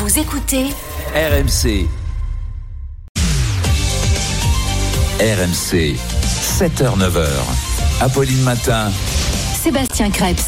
Vous écoutez RMC. RMC, 7h-9h. Apolline Matin. Sébastien Krebs.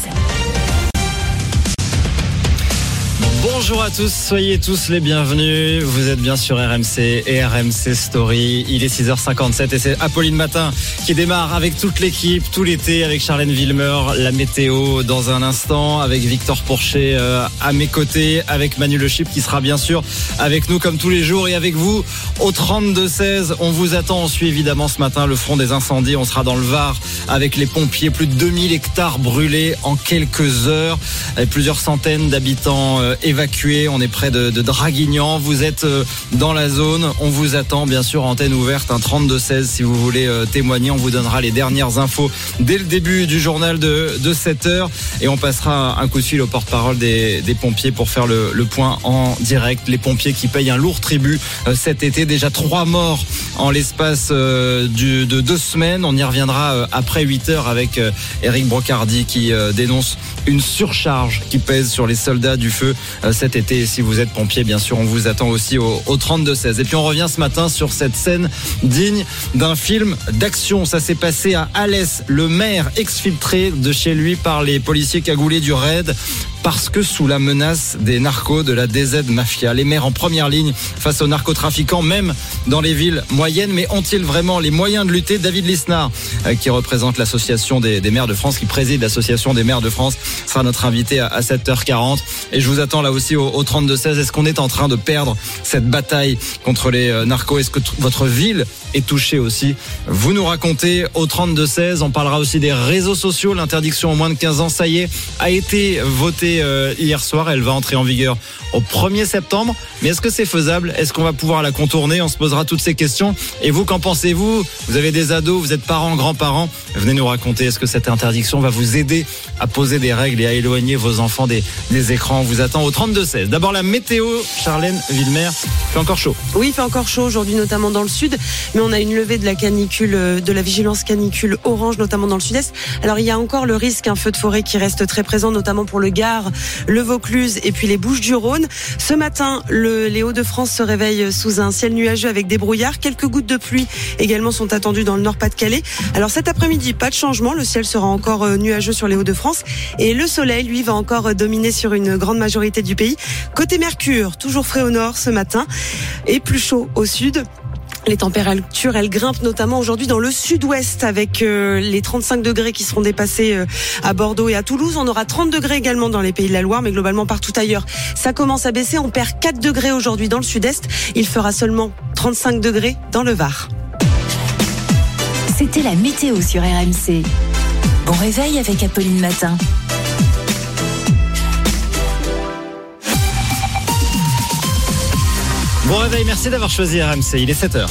Bonjour à tous, soyez tous les bienvenus. Vous êtes bien sur RMC et RMC Story. Il est 6h57 et c'est Apolline Matin qui démarre avec toute l'équipe, tout l'été, avec Charlène Villemer, la météo dans un instant, avec Victor Pourchet à mes côtés, avec Manu Le Chip qui sera bien sûr avec nous comme tous les jours et avec vous au 32-16. On vous attend, on suit évidemment ce matin le front des incendies. On sera dans le Var avec les pompiers, plus de 2000 hectares brûlés en quelques heures, avec plusieurs centaines d'habitants évacués. On est près de Draguignan. Vous êtes dans la zone. On vous attend, bien sûr, antenne ouverte, 32-16 si vous voulez témoigner. On vous donnera les dernières infos dès le début du journal de 7h. Et on passera un coup de fil au porte-parole des pompiers pour faire le point en direct. Les pompiers qui payent un lourd tribut cet été. Déjà 3 morts en l'espace de 2 semaines. On y reviendra après 8h avec Éric Brocardi qui dénonce une surcharge qui pèse sur les soldats du feu cet été. Et si vous êtes pompier, bien sûr, on vous attend aussi au 32-16. Et puis on revient ce matin sur cette scène digne d'un film d'action. Ça s'est passé à Alès, le maire exfiltré de chez lui par les policiers cagoulés du raid parce que sous la menace des narcos de la DZ Mafia. Les maires en première ligne face aux narcotrafiquants, même dans les villes moyennes. Mais ont-ils vraiment les moyens de lutter? David Lisnard, qui représente l'association des maires de France, qui préside l'association des maires de France, sera notre invité à 7h40. Et je vous attends là aussi au 32-16. Est-ce qu'on est en train de perdre cette bataille contre les narcos? Est-ce que votre ville est touchée aussi? Vous nous racontez au 32-16. On parlera aussi des réseaux sociaux. L'interdiction aux moins de 15 ans, ça y est, a été votée hier soir. Elle va entrer en vigueur au 1er septembre. Mais est-ce que c'est faisable? Est-ce qu'on va pouvoir la contourner? On se posera toutes ces questions. Et vous, qu'en pensez-vous? Vous avez des ados, vous êtes parents, grands-parents. Venez nous raconter. Est-ce que cette interdiction va vous aider à poser des règles et à éloigner vos enfants des écrans? On vous attend au 32-16. D'abord la météo, Charlène Villemer. Il fait encore chaud. Oui, il fait encore chaud aujourd'hui, notamment dans le sud. Mais on a une levée de la canicule, de la vigilance canicule orange, notamment dans le sud-est. Alors il y a encore le risque, un feu de forêt qui reste très présent, notamment pour le Gard, le Vaucluse et puis les Bouches-du-Rhône. Ce matin, les Hauts-de-France se réveillent sous un ciel nuageux avec des brouillards. Quelques gouttes de pluie également sont attendues dans le Nord-Pas-de-Calais. Alors cet après-midi, pas de changement. Le ciel sera encore nuageux sur les Hauts-de-France. Et le soleil, lui, va encore dominer sur une grande majorité du pays. Côté Mercure, toujours frais au nord ce matin et plus chaud au sud. Les températures, elles grimpent notamment aujourd'hui dans le sud-ouest avec les 35 degrés qui seront dépassés à Bordeaux et à Toulouse. On aura 30 degrés également dans les Pays de la Loire, mais globalement partout ailleurs. Ça commence à baisser. On perd 4 degrés aujourd'hui dans le sud-est. Il fera seulement 35 degrés dans le Var. C'était la météo sur RMC. Bon réveil avec Apolline Matin. Bon réveil, merci d'avoir choisi RMC. Il est 7h.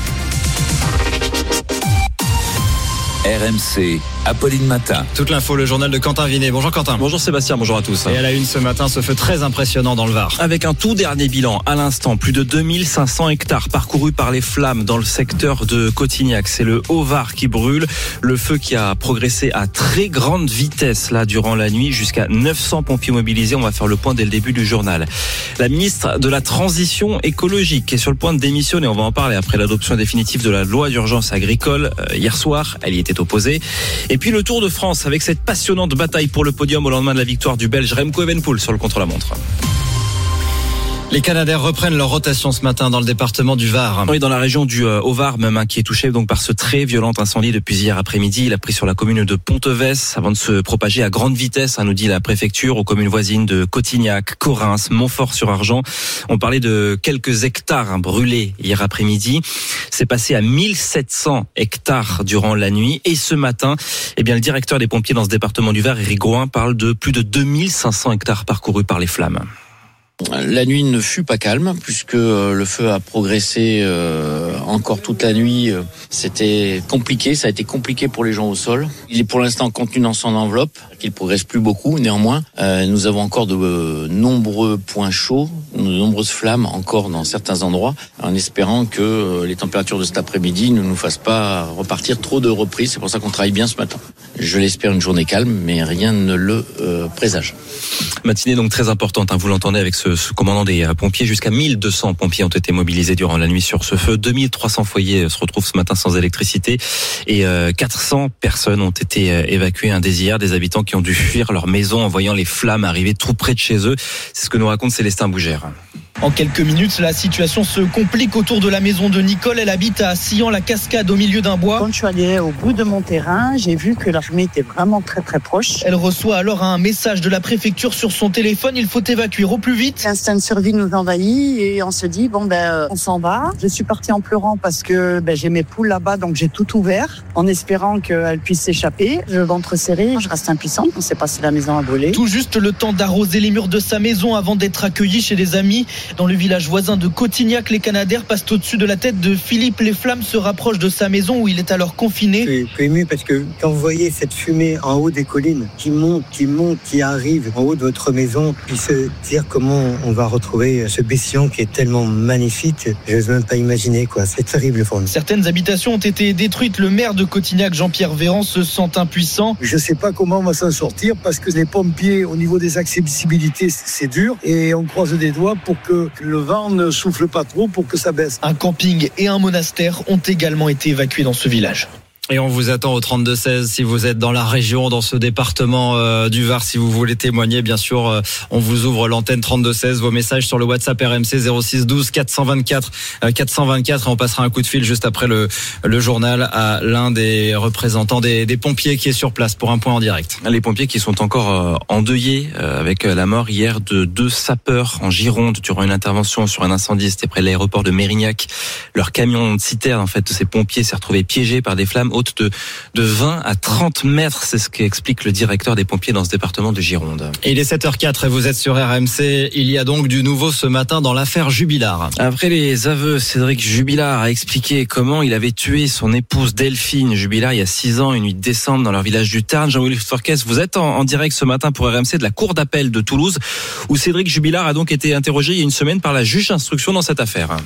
RMC, Apolline Matin. Toute l'info, le journal de Quentin Vinet. Bonjour Quentin. Bonjour Sébastien, bonjour à tous. Et à la une ce matin, ce feu très impressionnant dans le Var. Avec un tout dernier bilan, à l'instant, plus de 2500 hectares parcourus par les flammes dans le secteur de Cotignac. C'est le Haut-Var qui brûle. Le feu qui a progressé à très grande vitesse là durant la nuit, jusqu'à 900 pompiers mobilisés. On va faire le point dès le début du journal. La ministre de la Transition écologique est sur le point de démissionner. On va en parler après l'adoption définitive de la loi d'urgence agricole hier soir. Elle y était opposée. Et puis le Tour de France avec cette passionnante bataille pour le podium au lendemain de la victoire du Belge Remco Evenepoel sur le contre-la-montre. Les Canadaires reprennent leur rotation ce matin dans le département du Var. Oui, dans la région du Haut-Var, même qui est touché donc par ce très violent incendie depuis hier après-midi. Il a pris sur la commune de Ponteves avant de se propager à grande vitesse, nous dit la préfecture, aux communes voisines de Cotignac, Corrins, Montfort-sur-Argent. On parlait de quelques hectares brûlés hier après-midi. C'est passé à 1700 hectares durant la nuit. Et ce matin, le directeur des pompiers dans ce département du Var, Éric Gouin, parle de plus de 2500 hectares parcourus par les flammes. La nuit ne fut pas calme puisque le feu a progressé encore toute la nuit. C'était compliqué, ça a été compliqué pour les gens au sol. Il est pour l'instant contenu dans son enveloppe, qu'il progresse plus beaucoup. Néanmoins, nous avons encore de nombreux points chauds, de nombreuses flammes encore dans certains endroits, en espérant que les températures de cet après-midi ne nous fassent pas repartir trop de reprises. C'est pour ça qu'on travaille bien ce matin. Je l'espère une journée calme, mais rien ne le présage. Matinée donc très importante, vous l'entendez avec ce commandant des pompiers. Jusqu'à 1200 pompiers ont été mobilisés durant la nuit sur ce feu. 2300 foyers se retrouvent ce matin sans électricité et 400 personnes ont été évacuées. Des habitants qui ont dû fuir leur maison en voyant les flammes arriver tout près de chez eux. C'est ce que nous raconte Célestin Bougère. En quelques minutes, la situation se complique autour de la maison de Nicole. Elle habite à Sillan-la-Cascade, au milieu d'un bois. Quand je suis allée au bout de mon terrain, j'ai vu que la fumée était vraiment très très proche. Elle reçoit alors un message de la préfecture sur son téléphone. Il faut évacuer au plus vite. L'instinct de survie nous envahit et on se dit on s'en va. Je suis partie en pleurant parce que j'ai mes poules là-bas, donc j'ai tout ouvert en espérant qu'elles puissent s'échapper. Je ventre serré, je reste impuissante. On ne sait pas si la maison a brûlé. Tout juste le temps d'arroser les murs de sa maison avant d'être accueilli chez des amis. Dans le village voisin de Cotignac, les Canadaires passent au-dessus de la tête de Philippe. Les flammes se rapprochent de sa maison où il est alors confiné. Je suis ému parce que quand vous voyez cette fumée en haut des collines qui monte, qui arrive en haut de votre maison, puis se dire comment on va retrouver ce Bessian qui est tellement magnifique, je n'ose même pas imaginer quoi. C'est terrible pour nous. Certaines habitations ont été détruites. Le maire de Cotignac, Jean-Pierre Véran, se sent impuissant. Je ne sais pas comment on va s'en sortir parce que les pompiers, au niveau des accessibilités, c'est dur et on croise des doigts pour que le vent ne souffle pas trop pour que ça baisse. Un camping et un monastère ont également été évacués dans ce village. Et on vous attend au 32-16 si vous êtes dans la région, dans ce département du Var. Si vous voulez témoigner, bien sûr, on vous ouvre l'antenne 32-16. Vos messages sur le WhatsApp RMC 06 12 424 424. Et on passera un coup de fil juste après le journal à l'un des représentants des pompiers qui est sur place pour un point en direct. Les pompiers qui sont encore endeuillés avec la mort hier de 2 sapeurs en Gironde durant une intervention sur un incendie. C'était près de l'aéroport de Mérignac. Leur camion de citerne, en fait, de ces pompiers s'est retrouvé piégé par des flammes haute de 20 à 30 mètres. C'est ce qu'explique le directeur des pompiers dans ce département de Gironde. Et il est 7h04 et vous êtes sur RMC. Il y a donc du nouveau ce matin dans l'affaire Jubilard. Après les aveux, Cédric Jubilard a expliqué comment il avait tué son épouse Delphine Jubilard il y a 6 ans, une nuit de décembre dans leur village du Tarn. Jean-Willy Forquès, vous êtes en direct ce matin pour RMC de la cour d'appel de Toulouse où Cédric Jubilard a donc été interrogé il y a une semaine par la juge d'instruction dans cette affaire.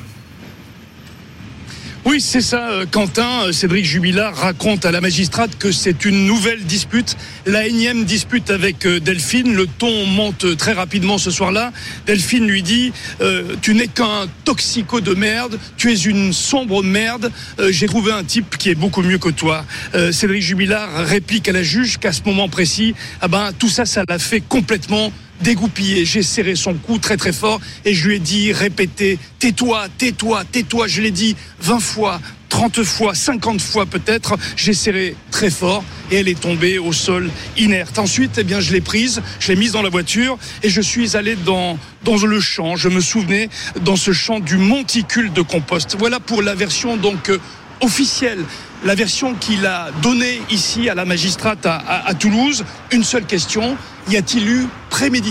Oui, c'est ça, Quentin. Cédric Jubilard raconte à la magistrate que c'est une nouvelle dispute, la énième dispute avec Delphine. Le ton monte très rapidement ce soir-là. Delphine lui dit tu n'es qu'un toxico de merde, tu es une sombre merde, j'ai trouvé un type qui est beaucoup mieux que toi. Cédric Jubilard réplique à la juge qu'à ce moment précis, tout ça l'a fait complètement dégoupillé. J'ai serré son cou très très fort et je lui ai dit, répétez, tais-toi, tais-toi, tais-toi. Je l'ai dit 20 fois, 30 fois, 50 fois peut-être. J'ai serré très fort et elle est tombée au sol inerte. Ensuite, je l'ai prise, je l'ai mise dans la voiture et je suis allé dans le champ. Je me souvenais dans ce champ du monticule de compost. Voilà pour la version donc officielle. La version qu'il a donnée ici à la magistrate à Toulouse. Une seule question, y a-t-il eu préméditation ?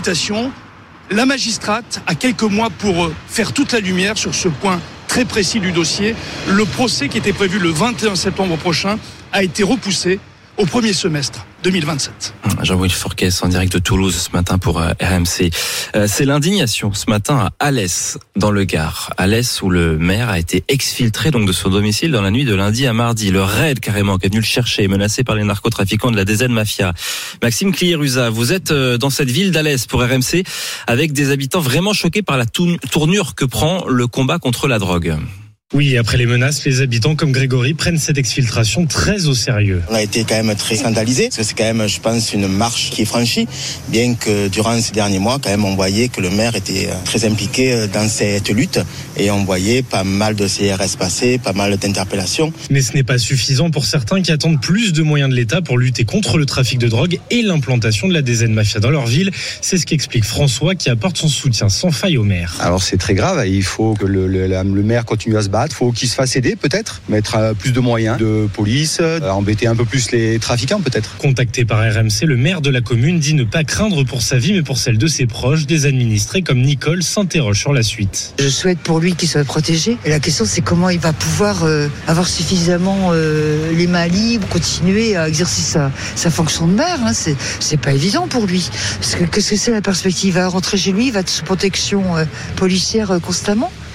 La magistrate a quelques mois pour faire toute la lumière sur ce point très précis du dossier. Le procès qui était prévu le 21 septembre prochain a été repoussé au premier semestre 2027. Jean-Willy Forquès en direct de Toulouse ce matin pour RMC. C'est l'indignation ce matin à Alès dans le Gard. Alès où le maire a été exfiltré donc de son domicile dans la nuit de lundi à mardi. Le raid carrément qui est venu le chercher, menacé par les narcotrafiquants de la DZ Mafia. Maxime Cliérusa, vous êtes dans cette ville d'Alès pour RMC avec des habitants vraiment choqués par la tournure que prend le combat contre la drogue. Oui, après les menaces, les habitants comme Grégory prennent cette exfiltration très au sérieux. On a été quand même très scandalisés, parce que c'est quand même, je pense, une marche qui est franchie, bien que durant ces derniers mois, quand même, on voyait que le maire était très impliqué dans cette lutte, et on voyait pas mal de CRS passer, pas mal d'interpellations. Mais ce n'est pas suffisant pour certains qui attendent plus de moyens de l'État pour lutter contre le trafic de drogue et l'implantation de la DZ Mafia dans leur ville. C'est ce qu'explique François, qui apporte son soutien sans faille au maire. Alors c'est très grave, il faut que le maire continue à se battre. Il faut qu'il se fasse aider peut-être, mettre plus de moyens de police, embêter un peu plus les trafiquants peut-être. Contacté par RMC, le maire de la commune dit ne pas craindre pour sa vie mais pour celle de ses proches. Des administrés comme Nicole s'interrogent sur la suite. Je souhaite pour lui qu'il soit protégé. Et la question c'est comment il va pouvoir avoir suffisamment les mains libres, continuer à exercer sa fonction de maire. C'est pas évident pour lui. Parce que qu'est-ce que c'est la perspective ? Il va rentrer chez lui, il va être sous protection policière constamment.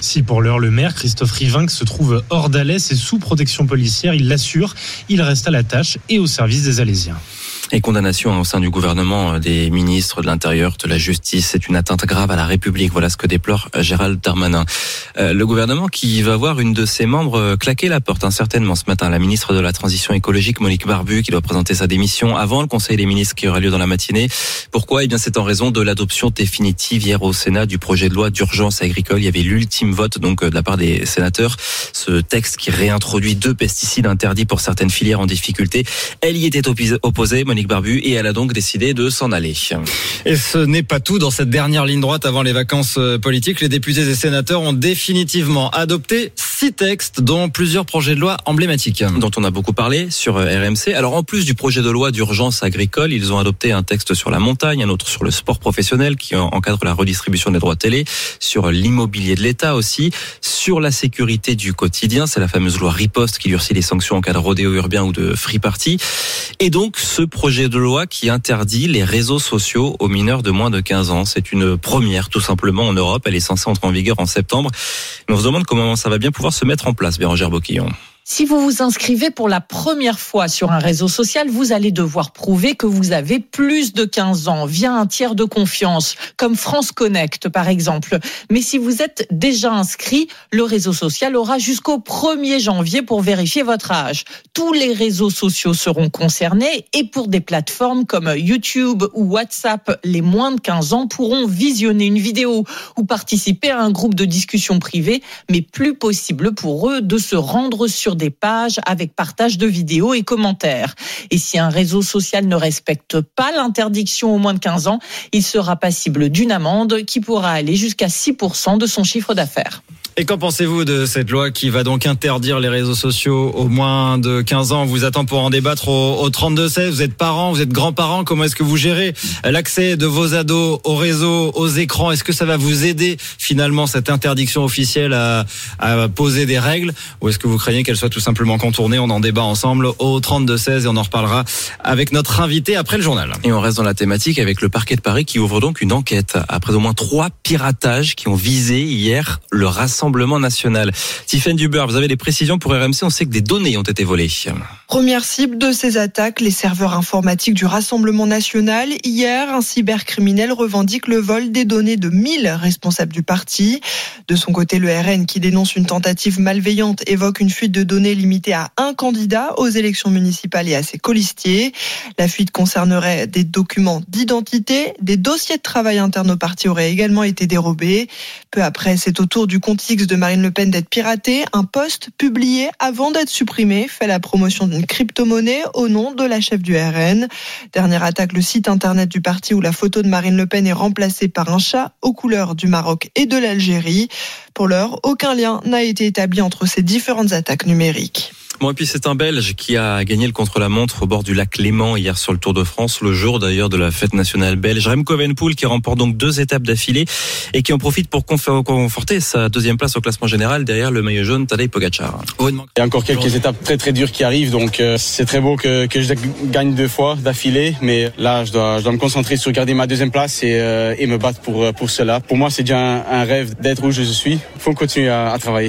Si pour l'heure, le maire Christophe Rivinc se trouve hors d'Alès et sous protection policière, il l'assure, il reste à la tâche et au service des Alésiens. Et condamnation au sein du gouvernement des ministres de l'Intérieur, de la Justice. C'est une atteinte grave à la République. Voilà ce que déplore Gérald Darmanin. Le gouvernement qui va voir une de ses membres claquer la porte, certainement ce matin. La ministre de la Transition écologique, Monique Barbu, qui doit présenter sa démission avant le Conseil des ministres qui aura lieu dans la matinée. Pourquoi ? Eh bien, c'est en raison de l'adoption définitive hier au Sénat du projet de loi d'urgence agricole. Il y avait l'ultime vote de la part des sénateurs. Ce texte qui réintroduit 2 pesticides interdits pour certaines filières en difficulté. Elle y était opposée, Monique Barbu, et elle a donc décidé de s'en aller. Et ce n'est pas tout. Dans cette dernière ligne droite avant les vacances politiques, les députés et sénateurs ont définitivement adopté 6 textes, dont plusieurs projets de loi emblématiques. Dont on a beaucoup parlé sur RMC. Alors en plus du projet de loi d'urgence agricole, ils ont adopté un texte sur la montagne, un autre sur le sport professionnel qui encadre la redistribution des droits télé, sur l'immobilier de l'État aussi, sur la sécurité du quotidien, c'est la fameuse loi Riposte qui durcit les sanctions en cas de rodéo urbain ou de free party. Et donc ce projet de loi qui interdit les réseaux sociaux aux mineurs de moins de 15 ans. C'est une première tout simplement en Europe. Elle est censée entrer en vigueur en septembre. Mais on se demande comment ça va bien pouvoir se mettre en place, Bérangère Boquillon. Si vous vous inscrivez pour la première fois sur un réseau social, vous allez devoir prouver que vous avez plus de 15 ans via un tiers de confiance, comme France Connect par exemple. Mais si vous êtes déjà inscrit, le réseau social aura jusqu'au 1er janvier pour vérifier votre âge. Tous les réseaux sociaux seront concernés et pour des plateformes comme YouTube ou WhatsApp, les moins de 15 ans pourront visionner une vidéo ou participer à un groupe de discussion privée, mais plus possible pour eux de se rendre sur des pages avec partage de vidéos et commentaires. Et si un réseau social ne respecte pas l'interdiction aux moins de 15 ans, il sera passible d'une amende qui pourra aller jusqu'à 6% de son chiffre d'affaires. Et qu'en pensez-vous de cette loi qui va donc interdire les réseaux sociaux aux moins de 15 ans ? On vous attend pour en débattre au 32-16. Vous êtes parents, vous êtes grands-parents. Comment est-ce que vous gérez l'accès de vos ados aux réseaux, aux écrans ? Est-ce que ça va vous aider finalement cette interdiction officielle à poser des règles ? Ou est-ce que vous craignez qu'elle soit tout simplement contournée ? On en débat ensemble au 32-16 et on en reparlera avec notre invité après le journal. Et on reste dans la thématique avec le parquet de Paris qui ouvre donc une enquête après au moins 3 piratages qui ont visé hier le Rassemblement national. Tiffaine Dubeur, vous avez des précisions pour RMC. On sait que des données ont été volées. Première cible de ces attaques, les serveurs informatiques du Rassemblement national. Hier, un cybercriminel revendique le vol des données de 1000 responsables du parti. De son côté, le RN, qui dénonce une tentative malveillante, évoque une fuite de données limitée à un candidat aux élections municipales et à ses colistiers. La fuite concernerait des documents d'identité. Des dossiers de travail internes au parti auraient également été dérobés. Peu après, c'est au tour du compte X de Marine Le Pen d'être piraté. Un post publié avant d'être supprimé fait la promotion d'une crypto-monnaie au nom de la chef du RN. Dernière attaque, le site internet du parti où la photo de Marine Le Pen est remplacée par un chat aux couleurs du Maroc et de l'Algérie. Pour l'heure, aucun lien n'a été établi entre ces différentes attaques numériques. Bon, et puis c'est un Belge qui a gagné le contre-la-montre au bord du lac Léman hier sur le Tour de France, le jour d'ailleurs de la fête nationale belge. Remco Evenepoel qui remporte donc 2 étapes d'affilée et qui en profite pour conforter sa 2e place au classement général derrière le maillot jaune Tadej Pogačar. Il y a encore quelques étapes très très dures qui arrivent, donc c'est très beau que je gagne 2 fois d'affilée, mais là je dois me concentrer sur garder ma 2e place et me battre pour cela. Pour moi c'est déjà un rêve d'être où je suis. Il faut continuer à travailler.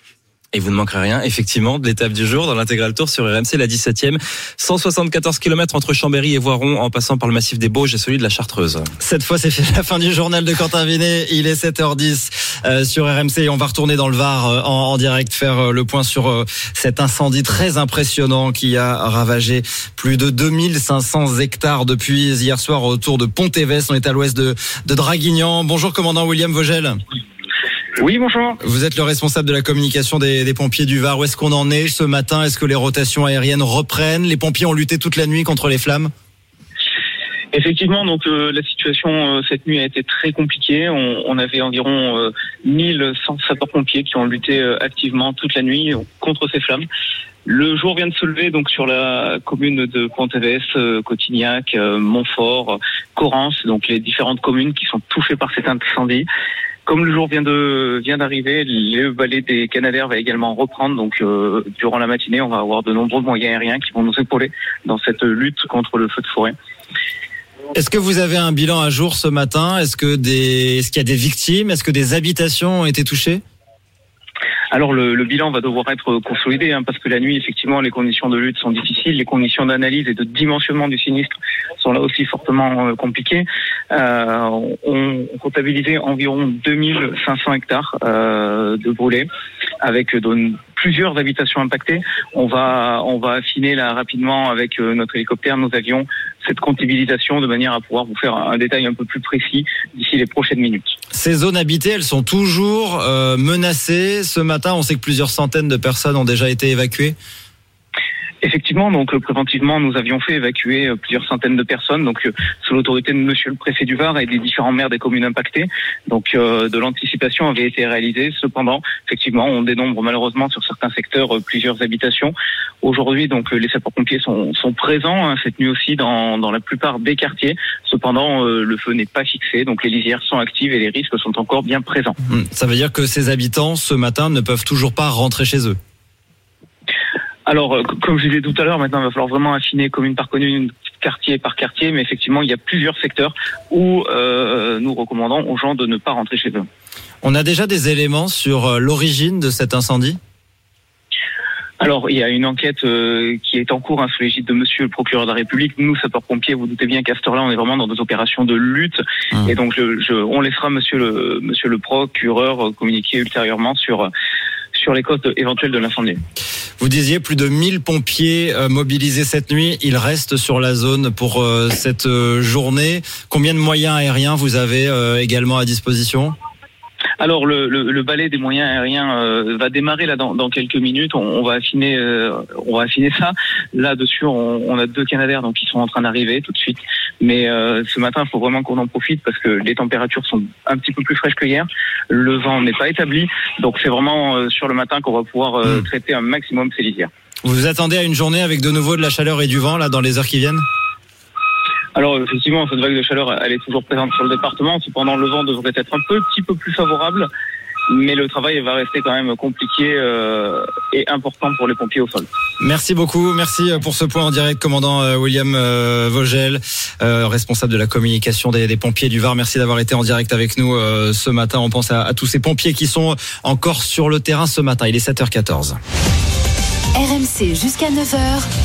Et vous ne manquerez rien, effectivement, de l'étape du jour dans l'intégral tour sur RMC, la 17e. 174 km entre Chambéry et Voiron en passant par le massif des Bauges et celui de la Chartreuse. Cette fois, c'est la fin du journal de Quentin Vinet. Il est 7h10 sur RMC et on va retourner dans le Var en direct faire le point sur cet incendie très impressionnant qui a ravagé plus de 2500 hectares depuis hier soir autour de Pont-Évès. On est à l'ouest de Draguignan. Bonjour, commandant William Vogel. Oui, bonjour. Vous êtes le responsable de la communication des pompiers du Var. Où est-ce qu'on en est ce matin ? Est-ce que les rotations aériennes reprennent ? Les pompiers ont lutté toute la nuit contre les flammes ? Effectivement, donc la situation cette nuit a été très compliquée. On avait environ 1100 sapeurs-pompiers qui ont lutté activement toute la nuit contre ces flammes. Le jour vient de se lever donc sur la commune de Pont-Évès, Cotignac, Montfort, Corrence, donc les différentes communes qui sont touchées par cet incendie. Comme le jour vient d'arriver, le balai des Canadair va également reprendre. Donc, durant la matinée, on va avoir de nombreux moyens aériens qui vont nous épauler dans cette lutte contre le feu de forêt. Est-ce que vous avez un bilan à jour ce matin ? Est-ce qu'il y a des victimes ? Est-ce que des habitations ont été touchées ? Alors le bilan va devoir être consolidé parce que la nuit, effectivement, les conditions de lutte sont difficiles, les conditions d'analyse et de dimensionnement du sinistre sont là aussi fortement compliquées. On comptabilisait environ 2500 hectares de brûlés avec plusieurs habitations impactées. On va affiner là rapidement avec notre hélicoptère, nos avions, cette comptabilisation de manière à pouvoir vous faire un détail un peu plus précis d'ici les prochaines minutes. Ces zones habitées, elles sont toujours menacées. Ce matin, on sait que plusieurs centaines de personnes ont déjà été évacuées. Effectivement, donc préventivement, nous avions fait évacuer plusieurs centaines de personnes, donc sous l'autorité de Monsieur le Préfet du Var et des différents maires des communes impactées. Donc de l'anticipation avait été réalisée. Cependant, effectivement, on dénombre malheureusement sur certains secteurs plusieurs habitations. Aujourd'hui, donc les sapeurs-pompiers sont présents cette nuit aussi dans la plupart des quartiers. Cependant, le feu n'est pas fixé, donc les lisières sont actives et les risques sont encore bien présents. Ça veut dire que ces habitants, ce matin, ne peuvent toujours pas rentrer chez eux. Alors, comme je disais tout à l'heure, maintenant, il va falloir vraiment affiner commune par commune, quartier par quartier, mais effectivement, il y a plusieurs secteurs où nous recommandons aux gens de ne pas rentrer chez eux. On a déjà des éléments sur l'origine de cet incendie ? Alors, il y a une enquête qui est en cours sous l'égide de Monsieur le procureur de la République. Nous, sapeurs-pompiers, vous doutez bien qu'à cette heure-là, on est vraiment dans des opérations de lutte. Et donc, on laissera Monsieur le procureur communiquer ultérieurement sur les causes éventuelles de l'incendie. Vous disiez plus de 1000 pompiers mobilisés cette nuit. Ils restent sur la zone pour cette journée. Combien de moyens aériens vous avez également à disposition ? Alors le balai des moyens aériens va démarrer là dans quelques minutes. On va affiner ça. Là-dessus, on a 2 Canadair donc qui sont en train d'arriver tout de suite. Mais ce matin, il faut vraiment qu'on en profite parce que les températures sont un petit peu plus fraîches que hier. Le vent n'est pas établi, donc c'est vraiment sur le matin qu'on va pouvoir traiter un maximum ces lisières. Vous vous attendez à une journée avec de nouveau de la chaleur et du vent là dans les heures qui viennent ? Alors effectivement, cette vague de chaleur, elle est toujours présente sur le département. Cependant, le vent devrait être un petit peu plus favorable, mais le travail va rester quand même compliqué et important pour les pompiers au sol. Merci beaucoup, merci pour ce point en direct, commandant William Vogel, responsable de la communication des pompiers du Var. Merci d'avoir été en direct avec nous ce matin. On pense à tous ces pompiers qui sont encore sur le terrain ce matin. Il est 7h14. RMC jusqu'à 9h.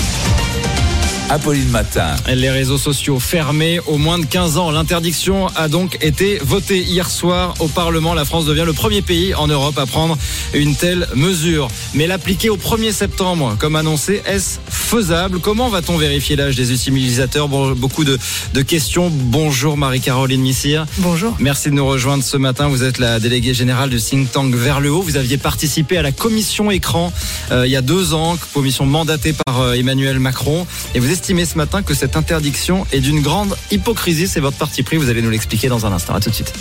Apolline Matin. Les réseaux sociaux fermés aux moins de 15 ans. L'interdiction a donc été votée hier soir au Parlement. La France devient le premier pays en Europe à prendre une telle mesure. Mais l'appliquer au 1er septembre, comme annoncé, est-ce faisable ? Comment va-t-on vérifier l'âge des utilisateurs ? Beaucoup de questions. Bonjour Marie-Caroline Missire. Bonjour. Merci de nous rejoindre ce matin. Vous êtes la déléguée générale du think tank Vers le Haut. Vous aviez participé à la commission écran il y a 2 ans, commission mandatée par Emmanuel Macron. Et vous estimez ce matin que cette interdiction est d'une grande hypocrisie. C'est votre parti pris, vous allez nous l'expliquer dans un instant. À tout de suite.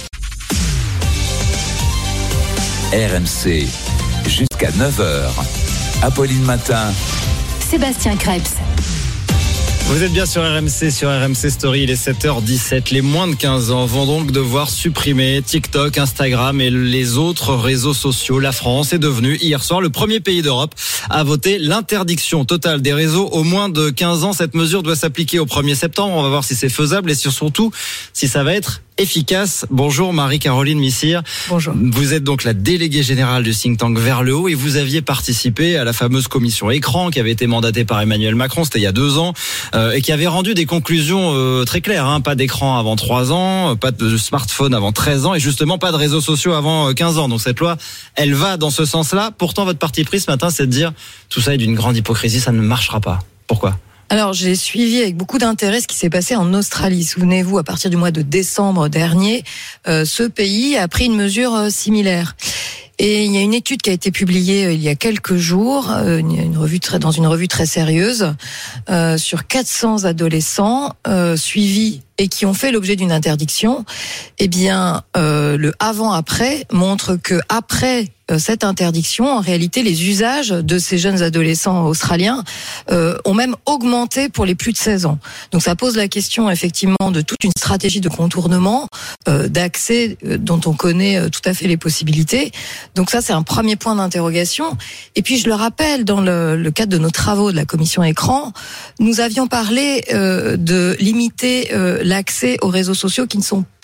RMC jusqu'à 9h. Apolline Matin. Sébastien Krebs. Vous êtes bien sur RMC, sur RMC Story, il est 7h17. Les moins de 15 ans vont donc devoir supprimer TikTok, Instagram et les autres réseaux sociaux. La France est devenue hier soir le premier pays d'Europe à voter l'interdiction totale des réseaux aux moins de 15 ans. Cette mesure doit s'appliquer au 1er septembre. On va voir si c'est faisable et surtout si ça va être efficace. Bonjour Marie-Caroline Missire. Bonjour. Vous êtes donc la déléguée générale du think tank Vers le Haut et vous aviez participé à la fameuse commission écran qui avait été mandatée par Emmanuel Macron, c'était il y a 2 ans, et qui avait rendu des conclusions très claires. Pas d'écran avant 3 ans, pas de smartphone avant 13 ans et justement pas de réseaux sociaux avant 15 ans. Donc cette loi, elle va dans ce sens-là. Pourtant, votre parti pris ce matin, c'est de dire tout ça est d'une grande hypocrisie, ça ne marchera pas. Pourquoi ? Alors, j'ai suivi avec beaucoup d'intérêt ce qui s'est passé en Australie. Souvenez-vous, à partir du mois de décembre dernier, ce pays a pris une mesure similaire. Et il y a une étude qui a été publiée il y a quelques jours, dans une revue très sérieuse, sur 400 adolescents suivis et qui ont fait l'objet d'une interdiction. Eh bien, le avant-après montre que après cette interdiction, en réalité, les usages de ces jeunes adolescents australiens ont même augmenté pour les plus de 16 ans. Donc ça pose la question effectivement de toute une stratégie de contournement, d'accès dont on connaît tout à fait les possibilités. Donc ça, c'est un premier point d'interrogation. Et puis je le rappelle, dans le cadre de nos travaux de la commission écran, nous avions parlé de limiter l'accès aux réseaux sociaux qui ne sont pas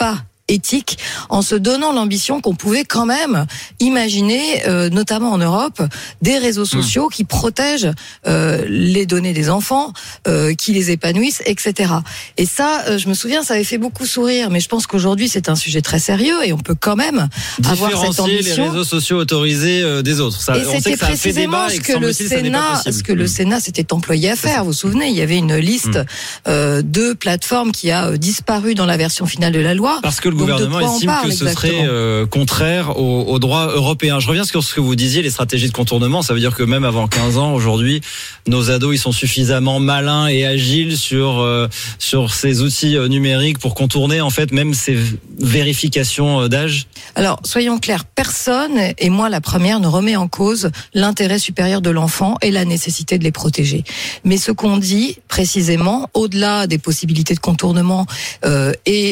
éthique, en se donnant l'ambition qu'on pouvait quand même imaginer, notamment en Europe, des réseaux sociaux qui protègent les données des enfants, qui les épanouissent, etc. Et ça, je me souviens, ça avait fait beaucoup sourire, mais je pense qu'aujourd'hui c'est un sujet très sérieux et on peut quand même avoir cette ambition. Les réseaux sociaux autorisés des autres. Ça, et c'était précisément ce que le Sénat s'était employé à faire. Vous vous souvenez, il y avait une liste de plateformes qui a disparu dans la version finale de la loi. Parce que le gouvernement estime que ce serait contraire au droit européen. Je reviens sur ce que vous disiez, les stratégies de contournement. Ça veut dire que même avant 15 ans, aujourd'hui, nos ados, ils sont suffisamment malins et agiles sur ces outils numériques pour contourner en fait même ces vérifications d'âge. Alors, soyons clairs, personne, et moi la première, ne remet en cause l'intérêt supérieur de l'enfant et la nécessité de les protéger. Mais ce qu'on dit précisément, au-delà des possibilités de contournement et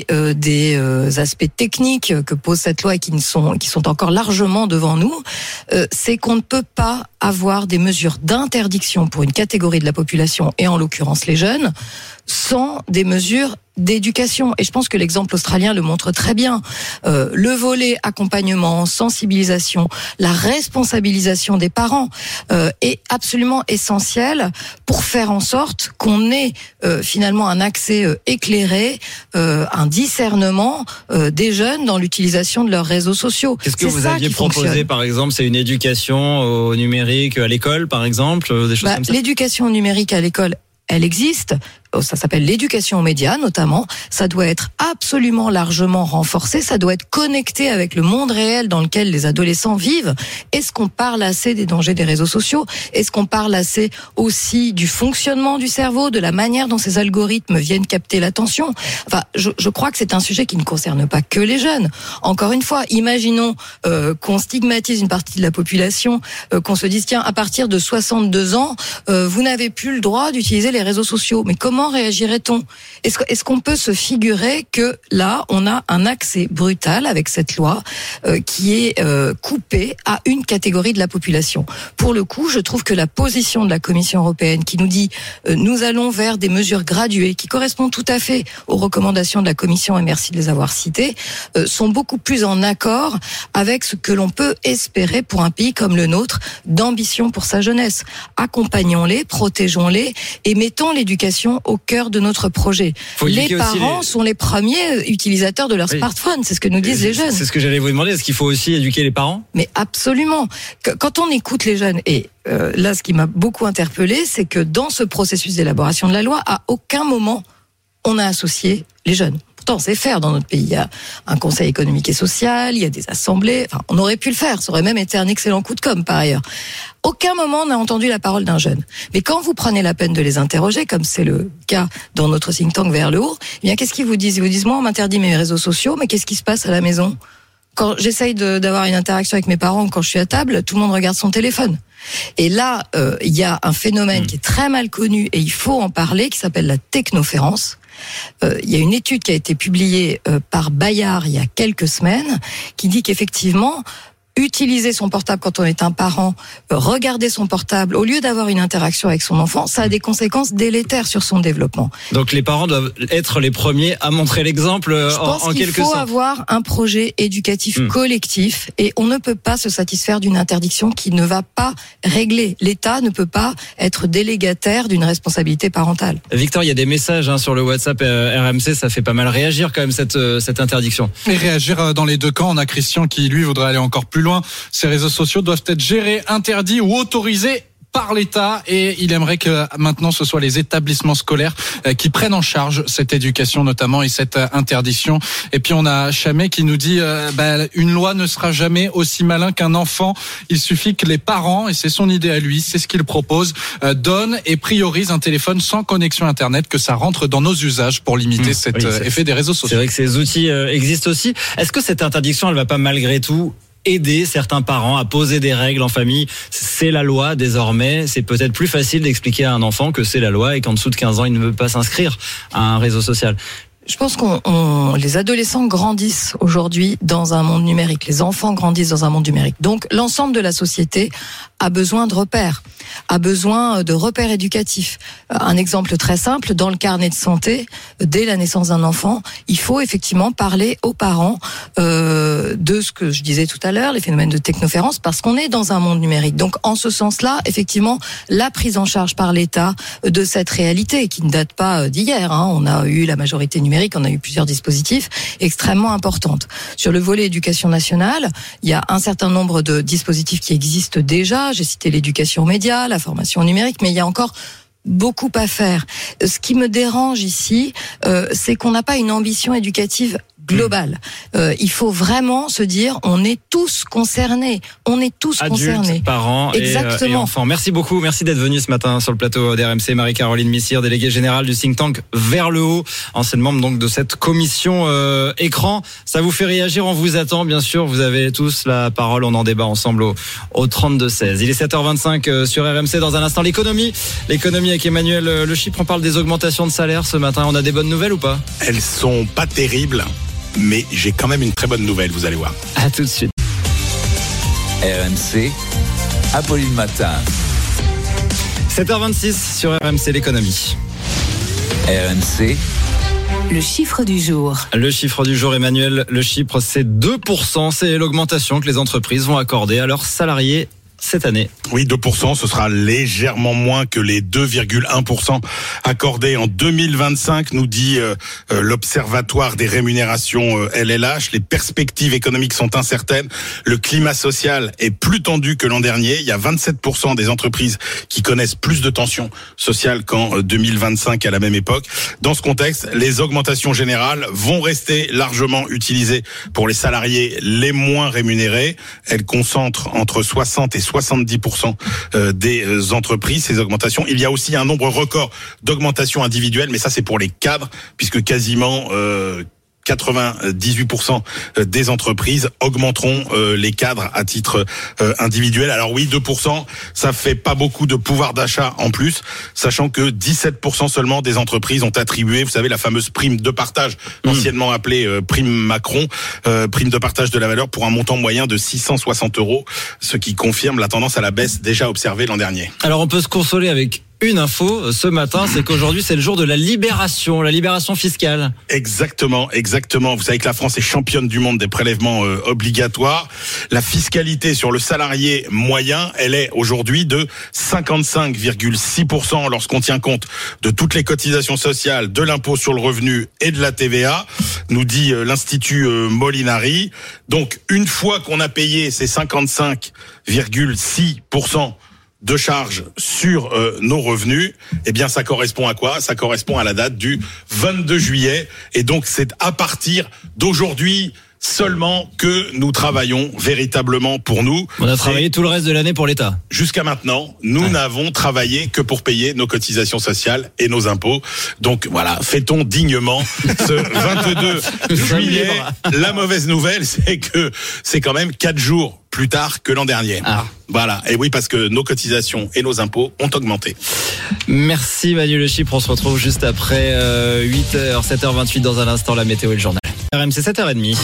des aspects techniques que pose cette loi et qui sont encore largement devant nous, c'est qu'on ne peut pas avoir des mesures d'interdiction pour une catégorie de la population, et en l'occurrence les jeunes, sans des mesures d'éducation. Et je pense que l'exemple australien le montre très bien. Le volet accompagnement, sensibilisation, la responsabilisation des parents est absolument essentiel pour faire en sorte qu'on ait finalement un accès éclairé, un discernement des jeunes dans l'utilisation de leurs réseaux sociaux. Qu'est-ce que vous aviez proposé, par exemple? C'est une éducation au numérique à l'école, par exemple, des choses comme ça? L'éducation numérique à l'école, elle existe. Ça s'appelle l'éducation aux médias, notamment. Ça doit être absolument largement renforcé. Ça doit être connecté avec le monde réel dans lequel les adolescents vivent. Est-ce qu'on parle assez des dangers des réseaux sociaux? Est-ce qu'on parle assez aussi du fonctionnement du cerveau, de la manière dont ces algorithmes viennent capter l'attention? Enfin, je crois que c'est un sujet qui ne concerne pas que les jeunes. Encore une fois, imaginons qu'on stigmatise une partie de la population, qu'on se dise, tiens, à partir de 62 ans, vous n'avez plus le droit d'utiliser les réseaux sociaux. Mais comment réagirait-on? Est-ce qu'on peut se figurer que là, on a un accès brutal avec cette loi qui est coupé à une catégorie de la population? Pour le coup, je trouve que la position de la Commission européenne qui nous dit nous allons vers des mesures graduées qui correspondent tout à fait aux recommandations de la Commission, et merci de les avoir citées, sont beaucoup plus en accord avec ce que l'on peut espérer pour un pays comme le nôtre, d'ambition pour sa jeunesse. Accompagnons-les, protégeons-les et mettons l'éducation au cœur de notre projet. Les parents sont les premiers utilisateurs de leur smartphone, c'est ce que nous disent les jeunes. C'est ce que j'allais vous demander, est-ce qu'il faut aussi éduquer les parents? Mais absolument. Quand on écoute les jeunes, et là ce qui m'a beaucoup interpellée, c'est que dans ce processus d'élaboration de la loi, à aucun moment on a associé les jeunes. Pourtant, c'est faire dans notre pays. Il y a un conseil économique et social, il y a des assemblées. Enfin, on aurait pu le faire. Ça aurait même été un excellent coup de com' par ailleurs. Aucun moment on n'a entendu la parole d'un jeune. Mais quand vous prenez la peine de les interroger, comme c'est le cas dans notre think tank Vers le haut, eh bien, qu'est-ce qu'ils vous disent? Ils vous disent, moi, on m'interdit mes réseaux sociaux, mais qu'est-ce qui se passe à la maison? Quand j'essaye d'avoir une interaction avec mes parents, quand je suis à table, tout le monde regarde son téléphone. Et là, il y a un phénomène qui est très mal connu et il faut en parler, qui s'appelle la technoférence. Il y a une étude qui a été publiée par Bayard il y a quelques semaines qui dit qu'effectivement, utiliser son portable quand on est un parent, regarder son portable au lieu d'avoir une interaction avec son enfant, ça a des conséquences délétères sur son développement. Donc les parents doivent être les premiers à montrer l'exemple en quelque sorte. Je pense qu'il faut avoir un projet éducatif collectif et on ne peut pas se satisfaire d'une interdiction qui ne va pas régler. L'État ne peut pas être délégataire d'une responsabilité parentale. Victor, il y a des messages sur le WhatsApp RMC, ça fait pas mal réagir quand même cette interdiction. Et réagir dans les deux camps. On a Christian qui lui voudrait aller encore plus loin. Ces réseaux sociaux doivent être gérés, interdits ou autorisés par l'État et il aimerait que maintenant ce soit les établissements scolaires qui prennent en charge cette éducation notamment et cette interdiction. Et puis on a Chamet qui nous dit une loi ne sera jamais aussi malin qu'un enfant. Il suffit que les parents, et c'est son idée à lui, c'est ce qu'il propose, donnent et priorisent un téléphone sans connexion Internet, que ça rentre dans nos usages pour limiter cet effet des réseaux sociaux. C'est vrai que ces outils existent aussi. Est-ce que cette interdiction, elle va pas malgré tout aider certains parents à poser des règles en famille? C'est la loi désormais, c'est peut-être plus facile d'expliquer à un enfant que c'est la loi et qu'en dessous de 15 ans, il ne veut pas s'inscrire à un réseau social. Je pense les adolescents grandissent aujourd'hui dans un monde numérique. Les enfants grandissent dans un monde numérique. Donc, l'ensemble de la société a besoin de repères. a besoin de repères éducatifs. Un exemple très simple, dans le carnet de santé, dès la naissance d'un enfant, il faut effectivement parler aux parents de ce que je disais tout à l'heure, les phénomènes de technoférence, parce qu'on est dans un monde numérique. Donc en ce sens-là, effectivement, la prise en charge par l'État de cette réalité, qui ne date pas d'hier, on a eu la majorité numérique, on a eu plusieurs dispositifs, extrêmement importante. Sur le volet éducation nationale, il y a un certain nombre de dispositifs qui existent déjà. J'ai cité l'éducation aux médias, la formation numérique, mais il y a encore beaucoup à faire. Ce qui me dérange ici, c'est qu'on n'a pas une ambition éducative globale. Il faut vraiment se dire, on est tous concernés. On est tous adultes, concernés. Parents et enfants. Merci beaucoup. Merci d'être venu ce matin sur le plateau d'RMC. Marie-Caroline Missire, déléguée générale du think tank Vers le Haut, ancienne membre donc de cette commission écran. Ça vous fait réagir, on vous attend bien sûr. Vous avez tous la parole, on en débat ensemble au 32-16. Il est 7h25 sur RMC. Dans un instant, l'économie avec Emmanuel Le Chypre. On parle des augmentations de salaire ce matin. On a des bonnes nouvelles ou pas? Elles sont pas terribles, mais j'ai quand même une très bonne nouvelle, vous allez voir. À tout de suite. RMC, Apolline Matin. 7h26 sur RMC, l'économie. RMC. Le chiffre du jour. Le chiffre du jour, Emmanuel Le Chypre, c'est 2%. C'est l'augmentation que les entreprises vont accorder à leurs salariés cette année. Oui, 2%, ce sera légèrement moins que les 2,1% accordés en 2025, nous dit l'Observatoire des rémunérations LLH. Les perspectives économiques sont incertaines. Le climat social est plus tendu que l'an dernier. Il y a 27% des entreprises qui connaissent plus de tensions sociales qu'en 2025 à la même époque. Dans ce contexte, les augmentations générales vont rester largement utilisées pour les salariés les moins rémunérés. Elles concentrent entre 60 et 70% des entreprises, ces augmentations. Il y a aussi un nombre record d'augmentations individuelles, mais ça c'est pour les cadres, puisque quasiment 98% des entreprises augmenteront les cadres à titre individuel. Alors oui, 2%, ça fait pas beaucoup de pouvoir d'achat en plus, sachant que 17% seulement des entreprises ont attribué, vous savez, la fameuse prime de partage, anciennement appelée prime Macron, prime de partage de la valeur pour un montant moyen de 660 €, ce qui confirme la tendance à la baisse déjà observée l'an dernier. Alors on peut se consoler avec une info ce matin, c'est qu'aujourd'hui c'est le jour de la libération fiscale. Exactement. Vous savez que la France est championne du monde des prélèvements obligatoires. La fiscalité sur le salarié moyen, elle est aujourd'hui de 55,6% lorsqu'on tient compte de toutes les cotisations sociales, de l'impôt sur le revenu et de la TVA, nous dit l'Institut Molinari. Donc une fois qu'on a payé ces 55,6% de charges sur nos revenus, eh bien ça correspond à quoi? Ça correspond à la date du 22 juillet. Et donc c'est à partir d'aujourd'hui seulement que nous travaillons véritablement pour nous. On a travaillé tout le reste de l'année pour l'État. Jusqu'à maintenant, nous n'avons travaillé que pour payer nos cotisations sociales et nos impôts. Donc voilà, fêtons dignement ce 22 juillet. La mauvaise nouvelle, c'est que c'est quand même 4 jours plus tard que l'an dernier. Voilà. Et oui, parce que nos cotisations et nos impôts ont augmenté. Merci Manuel Le Chypre. On se retrouve juste après 8h, 7h28 dans un instant, la météo et le journal. RMC 7h30.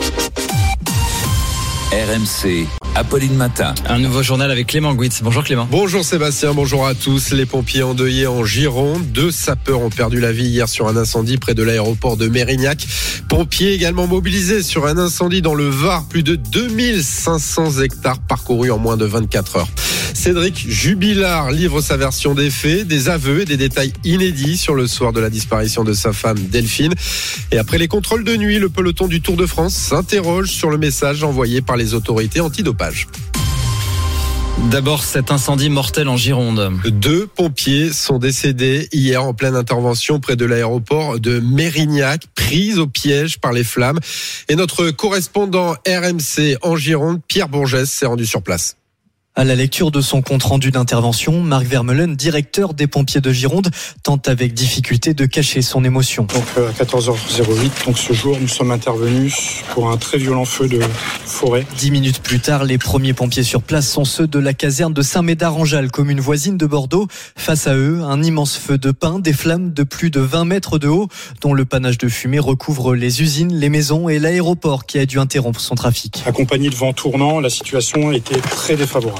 RMC, Apolline Matin. Un nouveau journal avec Clément Gouitz. Bonjour Clément. Bonjour Sébastien, bonjour à tous. Les pompiers endeuillés en Gironde. 2 sapeurs ont perdu la vie hier sur un incendie près de l'aéroport de Mérignac. Pompiers également mobilisés sur un incendie dans le Var. Plus de 2500 hectares parcourus en moins de 24 heures. Cédric Jubilard livre sa version des faits, des aveux et des détails inédits sur le soir de la disparition de sa femme Delphine. Et après les contrôles de nuit, le peloton du Tour de France s'interroge sur le message envoyé par les autorités antidopage. D'abord, cet incendie mortel en Gironde. 2 pompiers sont décédés hier en pleine intervention près de l'aéroport de Mérignac, pris au piège par les flammes. Et notre correspondant RMC en Gironde, Pierre Bourgès, s'est rendu sur place. À la lecture de son compte-rendu d'intervention, Marc Vermeulen, directeur des pompiers de Gironde, tente avec difficulté de cacher son émotion. Donc à 14h08, donc ce jour, nous sommes intervenus pour un très violent feu de forêt. 10 minutes plus tard, les premiers pompiers sur place sont ceux de la caserne de Saint-Médard-en-Jalles, commune voisine de Bordeaux. Face à eux, un immense feu de pin, des flammes de plus de 20 mètres de haut, dont le panache de fumée recouvre les usines, les maisons et l'aéroport qui a dû interrompre son trafic. Accompagné de vent tournant, la situation était très défavorable.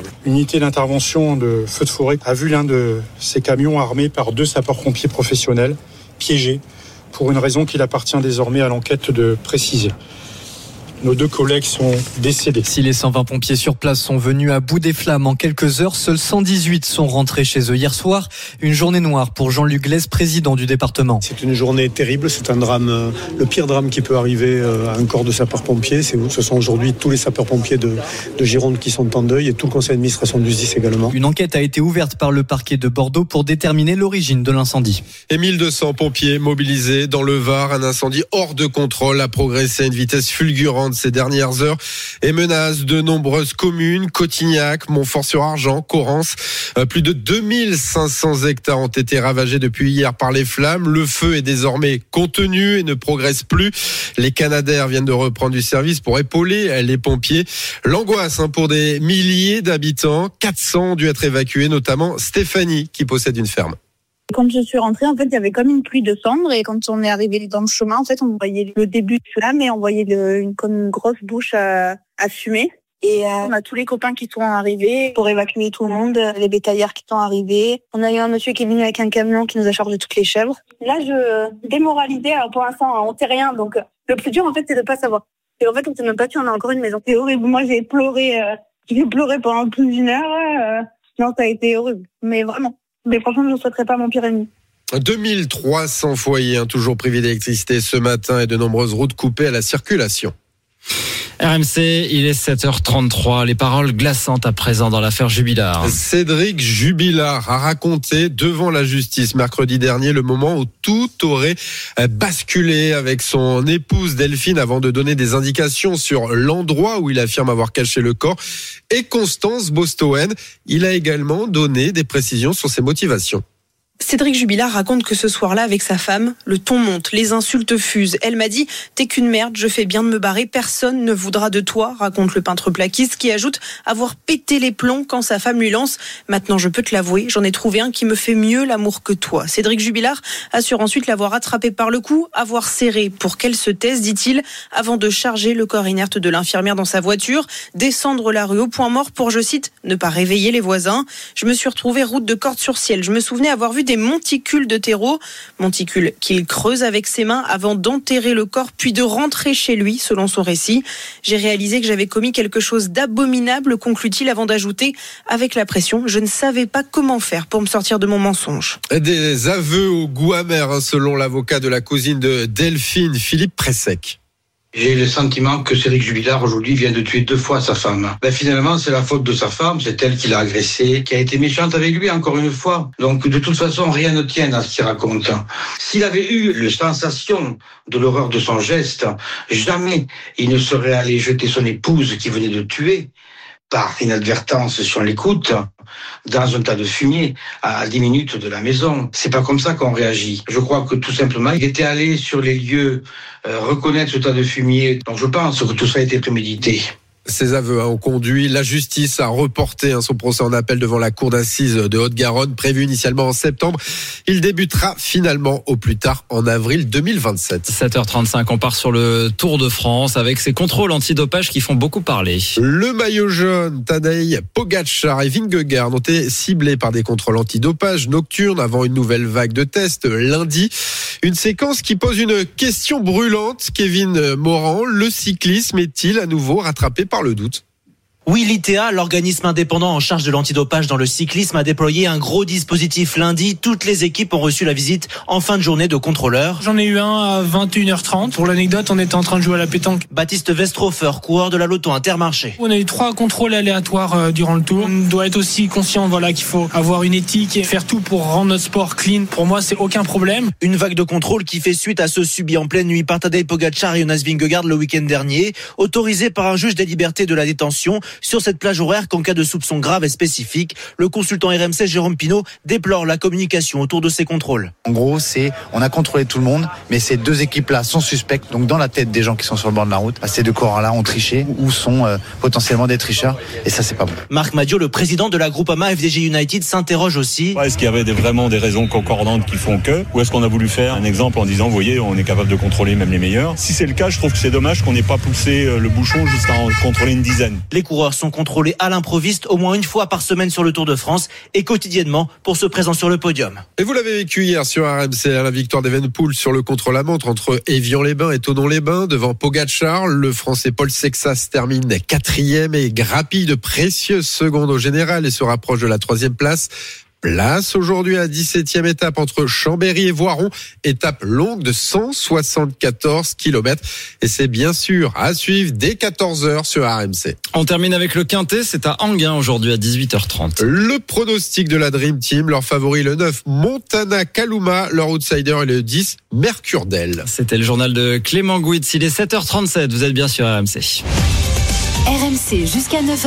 inacceptable. L'unité d'intervention de feux de forêt a vu l'un de ces camions armés par 2 sapeurs-pompiers professionnels piégés pour une raison qu'il appartient désormais à l'enquête de préciser. Nos 2 collègues sont décédés. Si les 120 pompiers sur place sont venus à bout des flammes en quelques heures, seuls 118 sont rentrés chez eux hier soir. Une journée noire pour Jean-Luc Glaise, président du département. C'est une journée terrible, c'est un drame, le pire drame qui peut arriver à un corps de sapeurs-pompiers. Ce sont aujourd'hui tous les sapeurs-pompiers de Gironde qui sont en deuil et tout le conseil d'administration du SDIS également. Une enquête a été ouverte par le parquet de Bordeaux pour déterminer l'origine de l'incendie. Et 1200 pompiers mobilisés dans le Var. Un incendie hors de contrôle a progressé à une vitesse fulgurante ces dernières heures et menace de nombreuses communes, Cotignac, Montfort-sur-Argent, Correns. Plus de 2500 hectares ont été ravagés depuis hier par les flammes. Le feu est désormais contenu et ne progresse plus. Les Canadair viennent de reprendre du service pour épauler les pompiers. L'angoisse pour des milliers d'habitants. 400 ont dû être évacués, notamment Stéphanie qui possède une ferme. Quand je suis rentrée, en fait, il y avait comme une pluie de cendres et quand on est arrivé dans le chemin, en fait, on voyait le début de flamme et on voyait comme une grosse bouche à fumer. Et on a tous les copains qui sont arrivés pour évacuer tout le monde, les bétaillères qui sont arrivés. On a eu un monsieur qui est venu avec un camion qui nous a chargé toutes les chèvres. Là, je démoralisais. Alors pour l'instant, on sait rien. Donc le plus dur, en fait, c'est de pas savoir. Et en fait, on sait même pas si on a encore une maison. C'est horrible. Moi, j'ai pleuré pendant plus d'1 heure. Non, ça a été horrible. Mais vraiment. Mais franchement, je ne souhaiterais pas mon pire ennemi. 2300 foyers toujours privés d'électricité ce matin et de nombreuses routes coupées à la circulation. RMC, il est 7h33. Les paroles glaçantes à présent dans l'affaire Jubilard. Cédric Jubilard a raconté devant la justice mercredi dernier le moment où tout aurait basculé avec son épouse Delphine avant de donner des indications sur l'endroit où il affirme avoir caché le corps. Et Constance Bostoen, il a également donné des précisions sur ses motivations. Cédric Jubilard raconte que ce soir-là, avec sa femme, le ton monte, les insultes fusent. Elle m'a dit « T'es qu'une merde, je fais bien de me barrer, personne ne voudra de toi », raconte le peintre plaquiste qui ajoute avoir pété les plombs quand sa femme lui lance « Maintenant, je peux te l'avouer, j'en ai trouvé un qui me fait mieux l'amour que toi ». Cédric Jubilard assure ensuite l'avoir attrapé par le cou, avoir serré pour qu'elle se taise, dit-il, avant de charger le corps inerte de l'infirmière dans sa voiture, descendre la rue au point mort pour, je cite, ne pas réveiller les voisins. Je me suis retrouvé route de Cordes-sur-Ciel. Je me souvenais avoir vu des monticules de terreau, monticules qu'il creuse avec ses mains avant d'enterrer le corps puis de rentrer chez lui, selon son récit. J'ai réalisé que j'avais commis quelque chose d'abominable, conclut-il avant d'ajouter, avec la pression, je ne savais pas comment faire pour me sortir de mon mensonge. Des aveux au goût amer, selon l'avocat de la cousine de Delphine, Philippe Pressec. J'ai le sentiment que Cédric Jubilard aujourd'hui vient de tuer 2 fois sa femme. Finalement, c'est la faute de sa femme, c'est elle qui l'a agressé, qui a été méchante avec lui encore une fois. Donc de toute façon, rien ne tient à ce qu'il raconte. S'il avait eu la sensation de l'horreur de son geste, jamais il ne serait allé jeter son épouse qui venait de tuer par inadvertance sur l'écoute dans un tas de fumier à 10 minutes de la maison. C'est pas comme ça qu'on réagit. Je crois que tout simplement, il était allé sur les lieux reconnaître ce tas de fumier. Donc je pense que tout ça a été prémédité. Ces aveux ont conduit la justice à reporter son procès en appel devant la cour d'assises de Haute-Garonne, prévu initialement en septembre. Il débutera finalement au plus tard en avril 2027. 7h35, on part sur le Tour de France avec ces contrôles antidopage qui font beaucoup parler. Le maillot jaune, Tadej Pogačar et Vingegaard ont été ciblés par des contrôles antidopage nocturnes avant une nouvelle vague de tests lundi. Une séquence qui pose une question brûlante. Kevin Morand, le cyclisme est-il à nouveau rattrapé par le doute ? Oui, l'ITA, l'organisme indépendant en charge de l'antidopage dans le cyclisme, a déployé un gros dispositif lundi. Toutes les équipes ont reçu la visite en fin de journée de contrôleurs. J'en ai eu un à 21h30. Pour l'anecdote, on était en train de jouer à la pétanque. Baptiste Westhofer, coureur de la Loto Intermarché. On a eu 3 contrôles aléatoires durant le tour. On doit être aussi conscient qu'il faut avoir une éthique et faire tout pour rendre notre sport clean. Pour moi, c'est aucun problème. Une vague de contrôle qui fait suite à ceux subis en pleine nuit par Tadej Pogačar et Jonas Vingegaard le week-end dernier, autorisé par un juge des libertés de la détention sur cette plage horaire qu'en cas de soupçon grave et spécifique. Le consultant RMC Jérôme Pinault déplore la communication autour de ces contrôles. En gros, on a contrôlé tout le monde, mais ces 2 équipes-là sont suspectes. Donc dans la tête des gens qui sont sur le bord de la route, ces 2 coureurs-là ont triché ou sont potentiellement des tricheurs. Et ça, c'est pas bon. Marc Madio, le président de la Groupama FDJ United, s'interroge aussi. Est-ce qu'il y avait vraiment des raisons concordantes qui font que, ou est-ce qu'on a voulu faire un exemple en disant, vous voyez, on est capable de contrôler même les meilleurs. Si c'est le cas, je trouve que c'est dommage qu'on n'ait pas poussé le bouchon jusqu'à en contrôler une dizaine. Les coureurs coureurs sont contrôlés à l'improviste au moins une fois par semaine sur le Tour de France et quotidiennement pour se présenter sur le podium. Et vous l'avez vécu hier sur RMC, la victoire d'Evenepoel sur le contre-la-montre entre Évian-les-Bains et Thonon-les-Bains devant Pogačar. Le Français Paul Sexas termine 4e et grappille de précieuses secondes au général et se rapproche de la 3e place. Place aujourd'hui à la 17e étape entre Chambéry et Voiron, étape longue de 174 km. Et c'est bien sûr à suivre dès 14h sur RMC. On termine avec le Quintet, c'est à Anguin aujourd'hui à 18h30. Le pronostic de la Dream Team, leur favori le 9, Montana Kaluma, leur outsider est le 10, Mercurdel. C'était le journal de Clément Gouitz, il est 7h37, vous êtes bien sur RMC. RMC jusqu'à 9h.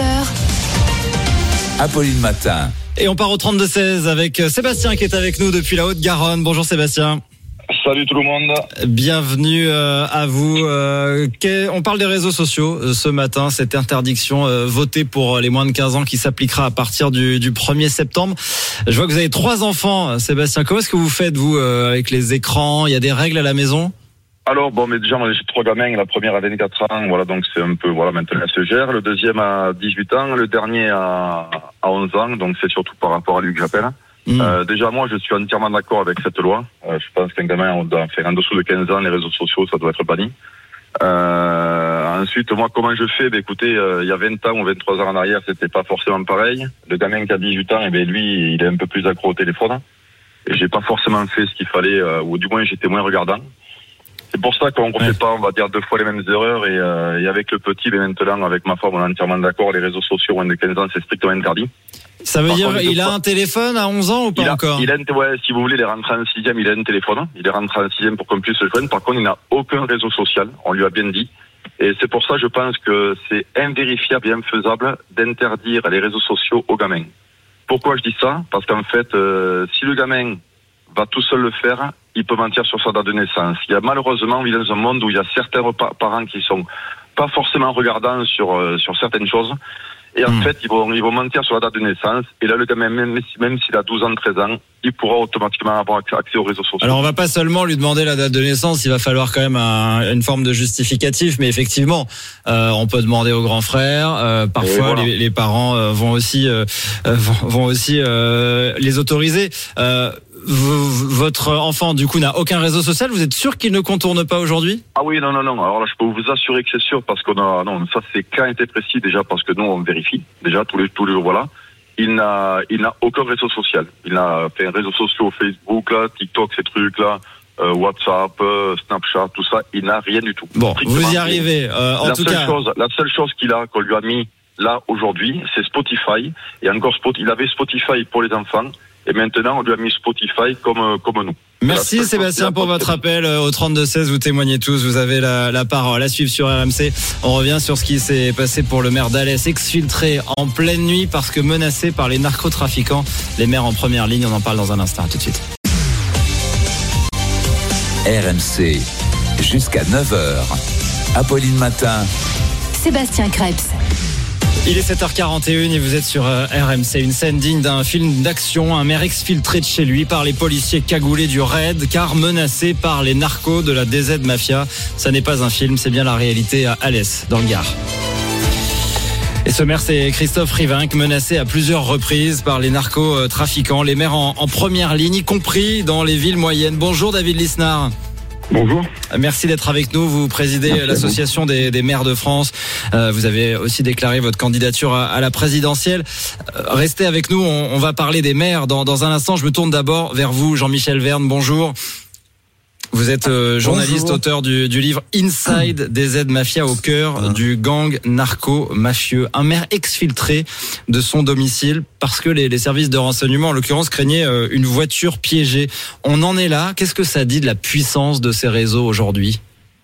Apolline Matin. Et on part au 32-16 avec Sébastien qui est avec nous depuis la Haute-Garonne. Bonjour Sébastien. Salut tout le monde. Bienvenue à vous. On parle des réseaux sociaux ce matin, cette interdiction votée pour les moins de 15 ans qui s'appliquera à partir du 1er septembre. Je vois que vous avez 3 enfants, Sébastien. Comment est-ce que vous faites, vous, avec les écrans ? Il y a des règles à la maison ? Alors bon, mais déjà moi j'ai 3 gamins, la première a 24 ans, voilà, donc c'est un peu, voilà, maintenant elle se gère. Le deuxième a 18 ans, le dernier a 11 ans, donc c'est surtout par rapport à lui que j'appelle. Déjà moi je suis entièrement d'accord avec cette loi. Je pense qu'un gamin en dessous de 15 ans, les réseaux sociaux ça doit être banni. Ensuite moi comment je fais, écoutez, il y a 20 ans ou 23 ans en arrière c'était pas forcément pareil. Le gamin qui a 18 ans, lui il est un peu plus accro au téléphone. Et j'ai pas forcément fait ce qu'il fallait, ou du moins j'étais moins regardant. C'est pour ça qu'on ne refait pas, on va dire, 2 fois les mêmes erreurs et avec le petit, mais maintenant, avec ma femme, on est entièrement d'accord, les réseaux sociaux moins de 15 ans, c'est strictement interdit. Ça veut dire, il a un téléphone à 11 ans ou pas encore? Ouais, si vous voulez, il est rentré en 6e, il a un téléphone. Il est rentré en 6e pour qu'on puisse se joindre. Par contre, il n'a aucun réseau social. On lui a bien dit. Et c'est pour ça, je pense que c'est invérifiable et infaisable d'interdire les réseaux sociaux aux gamins. Pourquoi je dis ça? Parce qu'en fait, si le gamin va tout seul le faire, il peut mentir sur sa date de naissance. Il y a malheureusement, on vit dans un monde où il y a certains parents qui sont pas forcément regardants sur certaines choses. Et en fait, ils vont mentir sur la date de naissance. Et là, le gamin, même s'il a 12 ans, 13 ans, il pourra automatiquement avoir accès aux réseaux sociaux. Alors, on va pas seulement lui demander la date de naissance, il va falloir quand même une forme de justificatif. Mais effectivement, on peut demander aux grands frères. Parfois, voilà. les parents vont aussi les autoriser. Votre enfant, du coup, n'a aucun réseau social. Vous êtes sûr qu'il ne contourne pas aujourd'hui? Ah oui, non. Alors là, je peux vous assurer que c'est sûr parce ça c'est quand était précis déjà parce que nous on vérifie déjà tous les jours. Voilà, il n'a aucun réseau social. Il a fait un réseau social Facebook, là, TikTok, ces trucs là. WhatsApp, Snapchat, tout ça, il n'a rien du tout. Bon, vous y arrivez. La seule chose qu'on lui a mis là aujourd'hui, c'est Spotify. Et encore il avait Spotify pour les enfants. Et maintenant, on lui a mis Spotify comme nous. Merci Sébastien pour votre appel au 32-16. Vous témoignez tous. Vous avez la parole à suivre sur RMC. On revient sur ce qui s'est passé pour le maire d'Alès, exfiltré en pleine nuit parce que menacé par les narcotrafiquants. Les maires en première ligne, on en parle dans un instant. À tout de suite. RMC, jusqu'à 9h. Apolline Matin. Sébastien Krebs. Il est 7h41 et vous êtes sur RMC. Une scène digne d'un film d'action. Un maire exfiltré de chez lui par les policiers cagoulés du RAID car menacé par les narcos de la DZ Mafia. Ça n'est pas un film, c'est bien la réalité à Alès, dans le Gard. Et ce maire, c'est Christophe Rivinck, menacé à plusieurs reprises par les narcotrafiquants. Les maires en première ligne, y compris dans les villes moyennes. Bonjour David Lisnard. Bonjour. Merci d'être avec nous. Vous présidez l'association des maires de France. Vous avez aussi déclaré votre candidature à la présidentielle. Restez avec nous. On va parler des maires dans un instant. Je me tourne d'abord vers vous, Jean-Michel Verne. Bonjour. Vous êtes journaliste, auteur du livre Inside DZ Mafia au cœur du gang narco-mafieux. Un maire exfiltré de son domicile parce que les services de renseignement, en l'occurrence, craignaient une voiture piégée. On en est là. Qu'est-ce que ça dit de la puissance de ces réseaux aujourd'hui?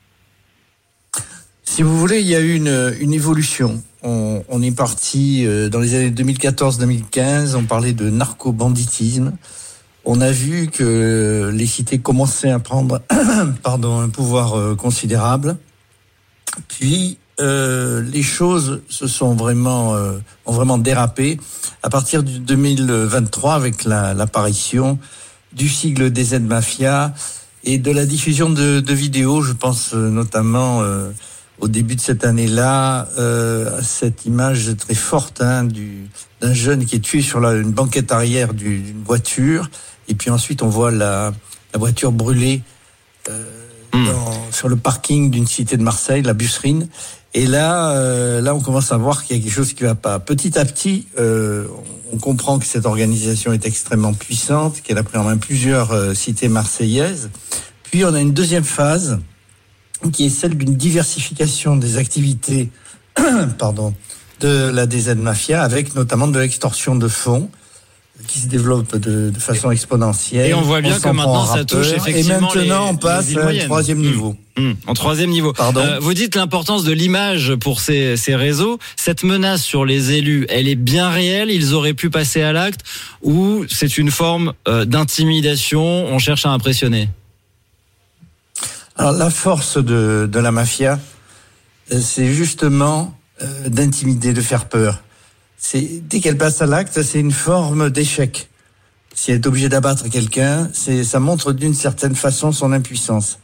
Si vous voulez, il y a eu une évolution. On est parti dans les années 2014-2015, on parlait de narco-banditisme. On a vu que les cités commençaient à prendre un pouvoir considérable. Puis les choses ont vraiment dérapé à partir de 2023 avec l'apparition du sigle DZ Mafia et de la diffusion de vidéos. Je pense notamment au début de cette année-là, cette image très forte d'un jeune qui est tué sur une banquette arrière d'une voiture, et puis ensuite on voit la voiture brûlée sur le parking d'une cité de Marseille, la Busserine. Et là, on commence à voir qu'il y a quelque chose qui va pas. Petit à petit, on comprend que cette organisation est extrêmement puissante, qu'elle a pris en main plusieurs cités marseillaises. Puis on a une deuxième phase, qui est celle d'une diversification des activités, de la DZ Mafia, avec notamment de l'extorsion de fonds, qui se développe de façon exponentielle. Et on voit bien que maintenant ça touche effectivement. Et maintenant on passe au troisième niveau. En troisième niveau. Vous dites l'importance de l'image pour ces réseaux. Cette menace sur les élus, elle est bien réelle? Ils auraient pu passer à l'acte, ou c'est une forme d'intimidation? On cherche à impressionner. Alors la force de la mafia, c'est justement d'intimider, de faire peur. Dès qu'elle passe à l'acte, c'est une forme d'échec. Si elle est obligée d'abattre quelqu'un, ça montre d'une certaine façon son impuissance.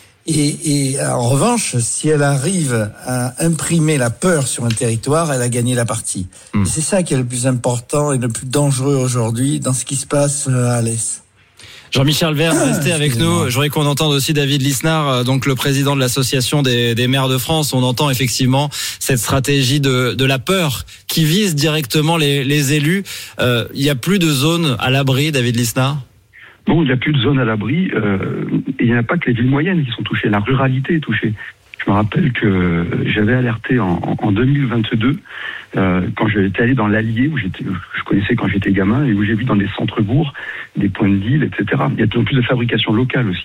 Et en revanche, si elle arrive à imprimer la peur sur un territoire, elle a gagné la partie. Et c'est ça qui est le plus important et le plus dangereux aujourd'hui dans ce qui se passe à l'Est. Jean-Michel Verne, restez avec nous. Je voudrais qu'on entende aussi David Lisnard, donc le président de l'association des maires de France. On entend effectivement cette stratégie de la peur qui vise directement les élus. Il n'y a plus de zones à l'abri, David Lisnard? Non, il n'y a plus de zones à l'abri. Il n'y a pas que les villes moyennes qui sont touchées. La ruralité est touchée. Je me rappelle que j'avais alerté en 2022 quand j'étais allé dans l'Allier, où je connaissais quand j'étais gamin, et où j'ai vu dans des centres-bourgs des points de deal, etc. Il y a de plus en plus de fabrication locale aussi.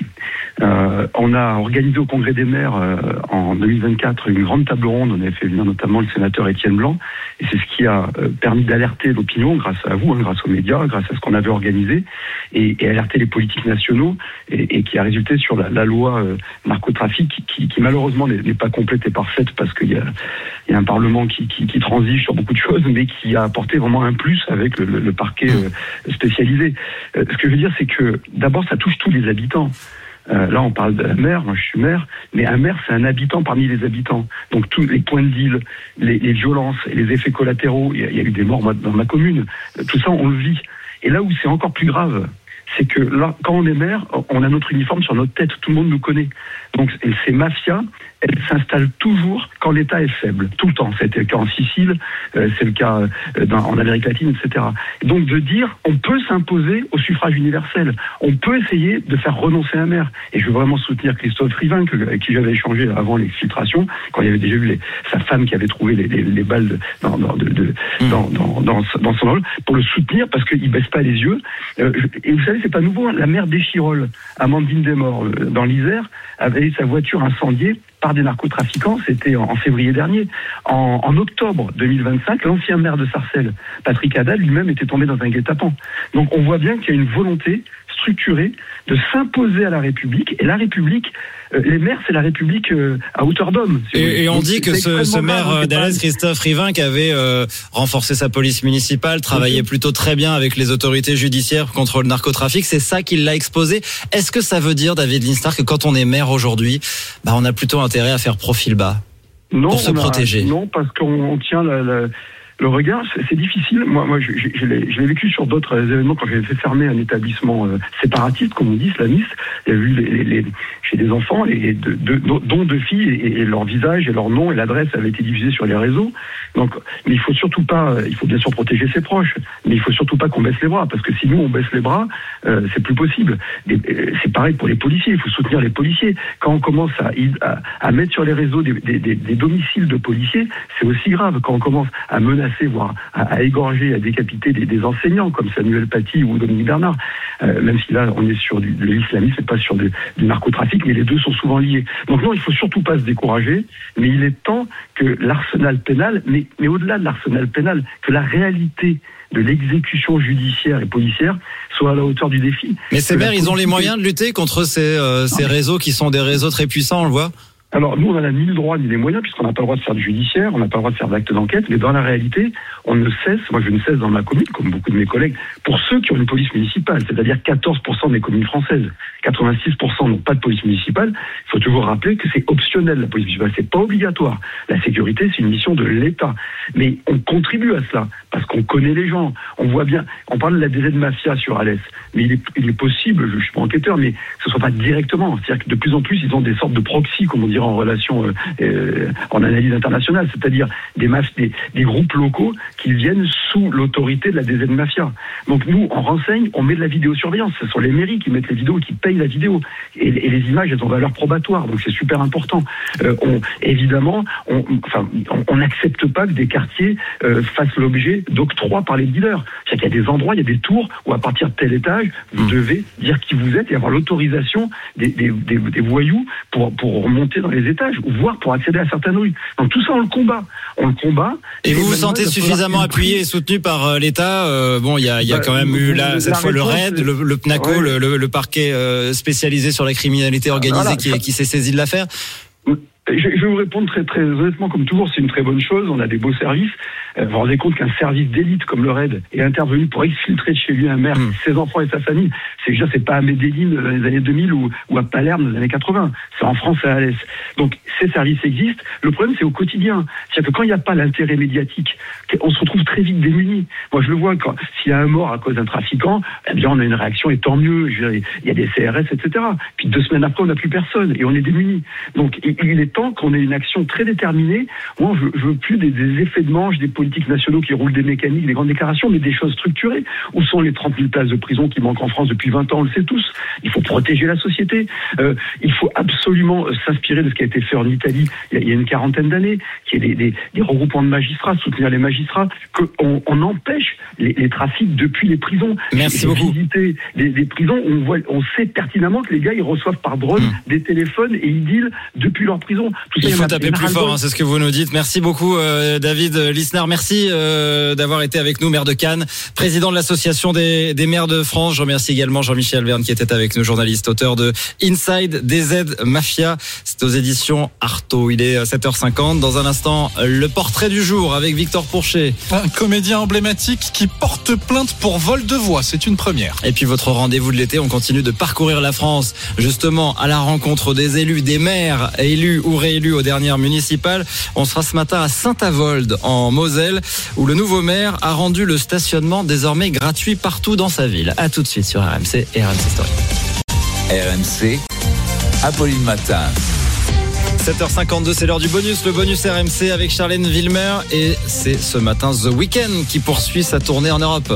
On a organisé au Congrès des maires en 2024 une grande table ronde. On avait fait venir notamment le sénateur Étienne Blanc, et c'est ce qui a permis d'alerter l'opinion grâce à vous, grâce aux médias, grâce à ce qu'on avait organisé, et alerter les politiques nationaux, et qui a résulté sur la loi narcotrafic qui malheureusement n'est pas complète et parfaite, parce qu'il y a un Parlement qui transige sur beaucoup de choses, mais qui a apporté vraiment un plus avec le parquet spécialisé. Ce que je veux dire, c'est que d'abord, ça touche tous les habitants. Là, on parle de la maire, moi je suis maire, mais un maire, c'est un habitant parmi les habitants. Donc tous les points de deal, les violences, les effets collatéraux, il y a eu des morts dans ma commune, tout ça, on le vit. Et là où c'est encore plus grave, c'est que là, quand on est maire, on a notre uniforme sur notre tête, tout le monde nous connaît. Donc ces mafias, elles s'installent toujours quand l'État est faible, tout le temps. C'était le cas en Sicile, c'est le cas en Amérique latine, etc. Donc de dire, on peut s'imposer au suffrage universel, on peut essayer de faire renoncer un maire. Et je veux vraiment soutenir Christophe Rivin, avec qui j'avais échangé avant l'exfiltration, quand il y avait déjà eu sa femme qui avait trouvé les balles dans son rôle, pour le soutenir, parce qu'il baisse pas les yeux. Et vous savez, c'est pas nouveau, hein. La maire d'Échirolles, Amandine Desmorts, dans l'Isère, avait eu sa voiture incendiée par des narcotrafiquants. C'était en février dernier. En octobre 2025, l'ancien maire de Sarcelles, Patrick Haddad, lui-même était tombé dans un guet-apens. Donc on voit bien qu'il y a une volonté structurée de s'imposer à la République. Et la République, les maires, c'est la République à hauteur d'homme. Et on dit que ce maire d'Alès, Christophe Rivin, qui avait renforcé sa police municipale, travaillait plutôt très bien avec les autorités judiciaires contre le narcotrafic, c'est ça qui l'a exposé. Est-ce que ça veut dire, David Lisnard, que quand on est maire aujourd'hui, on a plutôt intérêt à faire profil bas pour se protéger? Non, parce qu'on tient le regard, c'est difficile. Moi, je l'ai vécu sur d'autres événements quand j'avais fait fermer un établissement séparatiste, comme on dit, islamiste. Il y a eu chez des enfants, dont deux filles, et leur visage et leur nom et l'adresse avaient été diffusés sur les réseaux. Donc, mais il faut surtout pas, il faut bien sûr protéger ses proches, mais il faut surtout pas qu'on baisse les bras, parce que si nous on baisse les bras, c'est plus possible. C'est pareil pour les policiers, il faut soutenir les policiers. Quand on commence à mettre sur les réseaux des domiciles de policiers, c'est aussi grave. Quand on commence à menacer, voire à égorger, à décapiter des enseignants comme Samuel Paty ou Dominique Bernard, même si là on est sur de l'islamisme et pas sur du narcotrafic, mais les deux sont souvent liés. Donc non, il faut surtout pas se décourager, mais il est temps que l'arsenal pénal, mais au-delà de l'arsenal pénal, que la réalité de l'exécution judiciaire et policière soit à la hauteur du défi. Mais ces maires, ils ont les moyens de lutter contre ces réseaux qui sont des réseaux très puissants, on le voit? Alors, nous, on n'en a ni le droit ni les moyens, puisqu'on n'a pas le droit de faire du judiciaire, on n'a pas le droit de faire d'actes d'enquête, mais dans la réalité, on ne cesse, moi je ne cesse dans ma commune, comme beaucoup de mes collègues, pour ceux qui ont une police municipale, c'est-à-dire 14% des communes françaises, 86% n'ont pas de police municipale. Il faut toujours rappeler que c'est optionnel, la police municipale, c'est pas obligatoire. La sécurité, c'est une mission de l'État. Mais on contribue à cela, parce qu'on connaît les gens, on voit bien, on parle de la DZ Mafia sur Alès, mais il est possible, je suis pas enquêteur, mais que ce soit pas directement, c'est-à-dire que de plus en plus, ils ont des sortes de proxy, comme on dirait en relation, en analyse internationale, c'est-à-dire des groupes locaux qui viennent sous l'autorité de la DZ Mafia. Donc nous, on renseigne, on met de la vidéosurveillance, ce sont les mairies qui mettent les vidéos, qui payent la vidéo, et les images, elles ont valeur probatoire, donc c'est super important. On n'accepte pas que des quartiers fassent l'objet d'octroi par les dealers. C'est-à-dire qu'il y a des endroits, il y a des tours où à partir de tel étage, vous devez dire qui vous êtes et avoir l'autorisation des voyous pour remonter dans les étages, ou voire pour accéder à certaines rues. Donc tout ça, on le combat. Et vous vous sentez suffisamment appuyé et soutenu par l'État? Il y a quand même eu là cette fois le RAID, le PNACO, le parquet spécialisé sur la criminalité organisée qui s'est saisi de l'affaire. Je vais vous répondre très, très honnêtement, comme toujours, c'est une très bonne chose. On a des beaux services. Vous vous rendez compte qu'un service d'élite comme le RAID est intervenu pour exfiltrer de chez lui un maire, ses enfants et sa famille. C'est pas à Medellin dans les années 2000 ou à Palerme dans les années 80. C'est en France à Alès. Donc, ces services existent. Le problème, c'est au quotidien. C'est-à-dire que quand il n'y a pas l'intérêt médiatique, on se retrouve très vite démunis. Moi, je le vois, s'il y a un mort à cause d'un trafiquant, eh bien, on a une réaction et tant mieux. Il y a des CRS, etc. Puis 2 semaines après, on n'a plus personne et on est démunis. Donc, il est temps qu'on ait une action très déterminée. Moi, je veux plus des effets de manche, des politiques nationaux qui roulent des mécaniques, des grandes déclarations, mais des choses structurées. Où sont les 30 000 places de prison qui manquent en France depuis 20 ans? On le sait tous. Il faut protéger la société. Il faut absolument s'inspirer de ce qui a été fait en Italie il y a une 40aine d'années, qui est des regroupements de magistrats, soutenir les magistrats, qu'on empêche les trafics depuis les prisons. Merci beaucoup. Visiter les prisons, on sait pertinemment que les gars, ils reçoivent par drone des téléphones et ils dealent depuis leur prison. Tout ça, il faut taper plus fort, c'est ce que vous nous dites. Merci beaucoup, David Lisnard. Merci d'avoir été avec nous, maire de Cannes, président de l'association des maires de France. Je remercie également Jean-Michel Verne qui était avec nous, journaliste, auteur de Inside DZ Mafia. C'est aux éditions Artaud. Il est 7h50. Dans un instant, le portrait du jour avec Victor Pourchet. Un comédien emblématique qui porte plainte pour vol de voix. C'est une première. Et puis votre rendez-vous de l'été, on continue de parcourir la France, justement à la rencontre des élus, des maires élus ou réélus aux dernières municipales. On sera ce matin à Saint-Avold en Moselle, où le nouveau maire a rendu le stationnement désormais gratuit partout dans sa ville. À tout de suite sur RMC et RMC Story. RMC, Apolline Matin. 7h52, c'est l'heure du bonus, le bonus RMC avec Charlène Villemer. Et c'est ce matin The Weeknd qui poursuit sa tournée en Europe.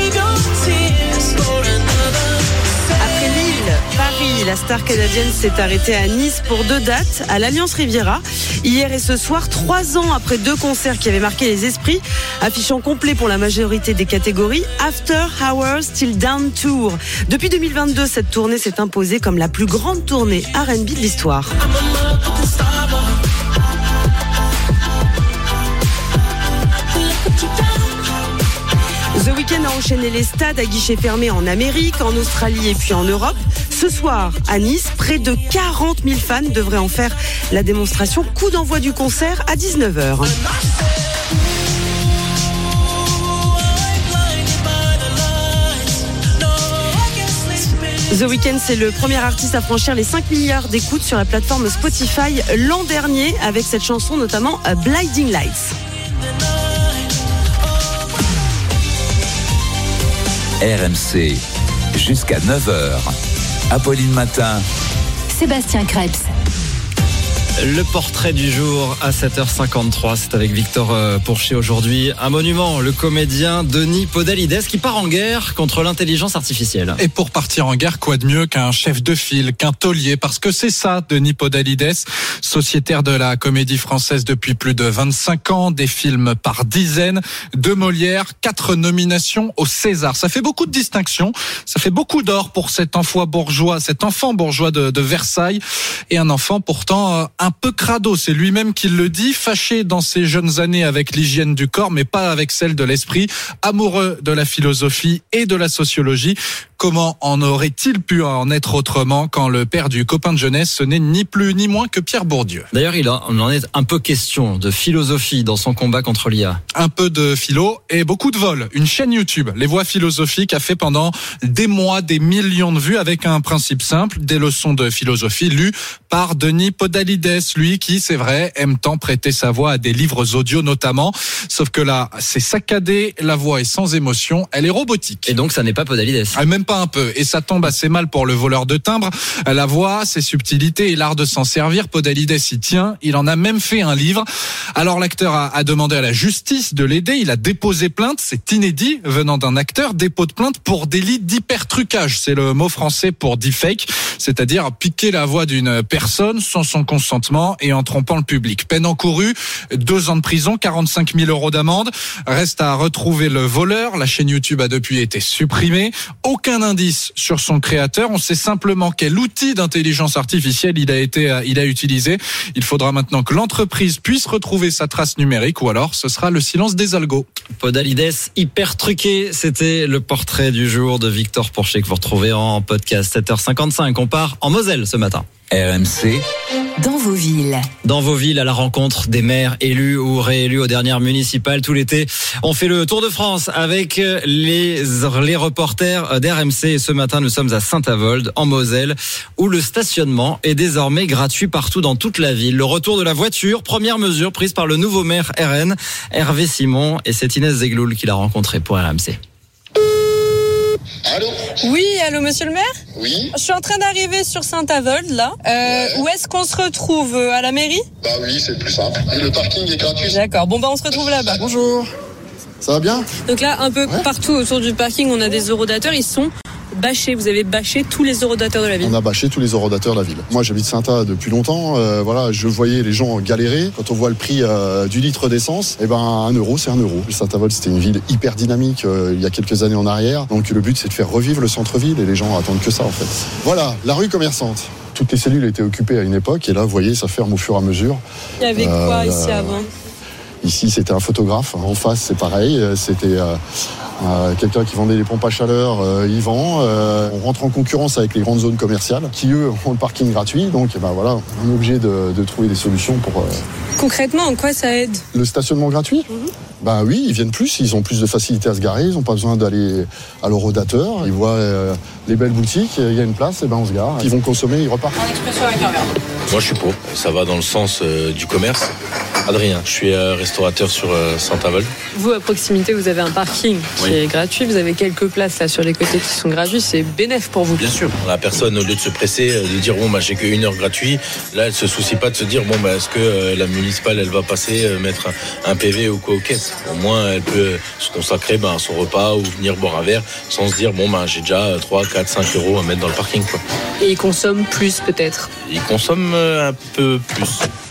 Après Lille, Paris, la star canadienne s'est arrêtée à Nice pour 2 dates à l'Alliance Riviera. Hier et ce soir, 3 ans après 2 concerts qui avaient marqué les esprits, affichant complet pour la majorité des catégories, After Hours Till Down Tour. Depuis 2022, cette tournée s'est imposée comme la plus grande tournée R&B de l'histoire. The Weeknd a enchaîné les stades à guichets fermés en Amérique, en Australie et puis en Europe. Ce soir, à Nice, près de 40 000 fans devraient en faire la démonstration. Coup d'envoi du concert à 19h. The Weeknd, c'est le premier artiste à franchir les 5 milliards d'écoutes sur la plateforme Spotify l'an dernier, avec cette chanson notamment Blinding Lights. RMC, jusqu'à 9h. Apolline Matin. Sébastien Krebs. Le portrait du jour à 7h53, c'est avec Victor Pourchet aujourd'hui. Un monument, le comédien Denis Podalides qui part en guerre contre l'intelligence artificielle. Et pour partir en guerre, quoi de mieux qu'un chef de file, qu'un taulier, parce que c'est ça, Denis Podalides, sociétaire de la comédie française depuis plus de 25 ans, des films par dizaines, de Molière, 4 nominations au César. Ça fait beaucoup de distinctions, ça fait beaucoup d'or pour cet enfant bourgeois de Versailles, et un enfant pourtant un peu crado, c'est lui-même qui le dit, fâché dans ses jeunes années avec l'hygiène du corps, mais pas avec celle de l'esprit, amoureux de la philosophie et de la sociologie. comment en aurait-il pu en être autrement quand le père du copain de jeunesse, ce n'est ni plus ni moins que Pierre Bourdieu. D'ailleurs, on en est un peu question de philosophie dans son combat contre l'IA. Un peu de philo et beaucoup de vol. Une chaîne YouTube, Les Voix philosophiques, a fait pendant des mois des millions de vues avec un principe simple, des leçons de philosophie lues par Denis Podalides, lui qui, c'est vrai, aime tant prêter sa voix à des livres audio notamment. Sauf que là, c'est saccadé, la voix est sans émotion, elle est robotique. Et donc ça n'est pas Podalides. Même pas un peu. Et ça tombe assez mal pour le voleur de timbres. La voix, ses subtilités et l'art de s'en servir, Podalides y tient. Il en a même fait un livre. Alors l'acteur a demandé à la justice de l'aider. Il a déposé plainte. C'est inédit venant d'un acteur. Dépôt de plainte pour délit d'hypertrucage. C'est le mot français pour deepfake. C'est-à-dire piquer la voix d'une personne sans son consentement et en trompant le public. Peine encourue, 2 ans de prison, 45 000 € d'amende. Reste à retrouver le voleur. La chaîne YouTube a depuis été supprimée. Aucun indice sur son créateur. On sait simplement quel outil d'intelligence artificielle il a utilisé. Il faudra maintenant que l'entreprise puisse retrouver sa trace numérique ou alors ce sera le silence des algos. Podalides hyper truqué, c'était le portrait du jour de Victor Porcher que vous retrouvez en podcast 7h55. On part en Moselle ce matin. RMC. Dans vos villes. Dans vos villes, à la rencontre des maires élus ou réélus aux dernières municipales tout l'été. On fait le tour de France avec les reporters d'RMC. Et ce matin, nous sommes à Saint-Avold, en Moselle, où le stationnement est désormais gratuit partout dans toute la ville. Le retour de la voiture, première mesure prise par le nouveau maire RN, Hervé Simon. Et c'est Inès Zegloul qui l'a rencontré pour RMC. Allô ? Oui, allô monsieur le maire ? Oui. Je suis en train d'arriver sur Saint-Avold là. Ouais. Où est-ce qu'on se retrouve ? À la mairie ? Bah oui, c'est le plus simple. Le parking est gratuit. D'accord, bon bah on se retrouve là-bas. Bonjour. Ça va bien ? Donc là, un peu partout autour du parking, on a des eurodateurs, ils sont bâchés. Vous avez bâché tous les eurodateurs de la ville. On a bâché tous les eurodateurs de la ville. Moi j'habite Saint-A depuis longtemps, voilà, je voyais les gens galérer. Quand on voit le prix du litre d'essence, eh ben 1 euro c'est 1 euro. Saint-Avold c'était une ville hyper dynamique il y a quelques années en arrière, donc le but c'est de faire revivre le centre-ville et les gens attendent que ça en fait. Voilà, la rue commerçante. Toutes les cellules étaient occupées à une époque et là vous voyez ça ferme au fur et à mesure. Il y avait quoi ici avant ? Ici c'était un photographe, en face c'est pareil, c'était quelqu'un qui vendait des pompes à chaleur, il vend. On rentre en concurrence avec les grandes zones commerciales qui eux ont le parking gratuit, donc ben voilà, on est obligé de trouver des solutions pour... Concrètement, en quoi ça aide ? Le stationnement gratuit ? Ben oui, ils viennent plus, ils ont plus de facilité à se garer, ils n'ont pas besoin d'aller à l'eurodateur, ils voient les belles boutiques, il y a une place, et ben on se gare, ils vont consommer, ils repartent. En expression avec un verre. Moi je suis pour, ça va dans le sens du commerce. Adrien, je suis restaurateur sur Saint-Avold. Vous, à proximité, vous avez un parking qui est gratuit. Vous avez quelques places là sur les côtés qui sont gratuites. C'est bénéf pour vous. Bien sûr. La personne, au lieu de se presser, de dire bon, bah, j'ai que 1 heure gratuit, là, elle se soucie pas de se dire bon, bah, est-ce que la municipale, elle va passer, mettre un PV ou quoi aux caisses. Au moins, elle peut se consacrer à son repas ou venir boire un verre sans se dire bon, bah, j'ai déjà 3, 4, 5 euros à mettre dans le parking, quoi. Et ils consomment plus, peut-être ? Ils consomment un peu plus.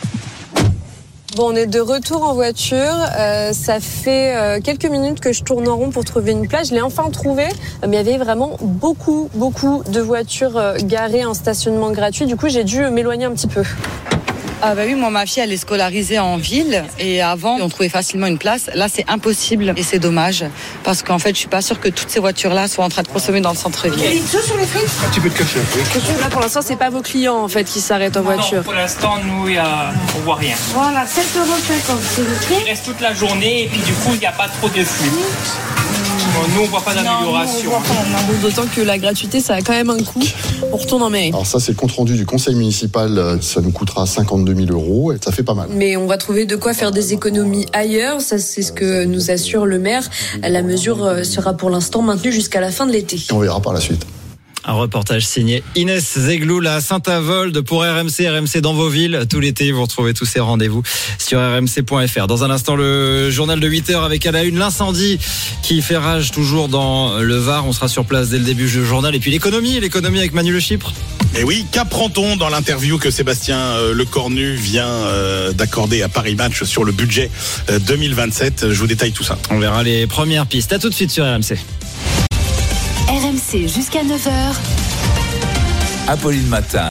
Bon, on est de retour en voiture. Ça fait quelques minutes que je tourne en rond pour trouver une place. Je l'ai enfin trouvée, mais il y avait vraiment beaucoup de voitures garées en stationnement gratuit. Du coup, j'ai dû m'éloigner un petit peu. Ah bah oui, moi ma fille elle est scolarisée en ville et avant on trouvait facilement une place. Là c'est impossible et c'est dommage parce qu'en fait je suis pas sûre que toutes ces voitures là soient en train de consommer dans le centre-ville. Et sur les frites ? Un petit peu de café. Là pour l'instant c'est pas vos clients en fait qui s'arrêtent en voiture. Non, pour l'instant nous on voit rien. Voilà, 7,50 €, s'il vous plaît. Il reste toute la journée et puis du coup il n'y a pas trop de flux. Nous on voit pas d'amélioration. D'autant que la gratuité ça a quand même un coût. On retourne en mairie. Alors ça c'est le compte rendu du conseil municipal, ça nous coûtera 52 000 € et ça fait pas mal. Mais on va trouver de quoi faire des économies ailleurs, ça c'est ce que nous assure le maire. La mesure sera pour l'instant maintenue jusqu'à la fin de l'été. On verra par la suite. Un reportage signé Inès Zegloul à Saint-Avold pour RMC dans vos villes. Tout l'été, vous retrouvez tous ces rendez-vous sur rmc.fr. Dans un instant, le journal de 8h avec à la une l'incendie qui fait rage toujours dans le Var. On sera sur place dès le début du journal. Et puis l'économie avec Manu Le Chypre. Et oui, qu'apprend-on dans l'interview que Sébastien Lecornu vient d'accorder à Paris Match sur le budget 2027 ? Je vous détaille tout ça. On verra les premières pistes. À tout de suite sur RMC. RMC jusqu'à 9h. Apolline Matin.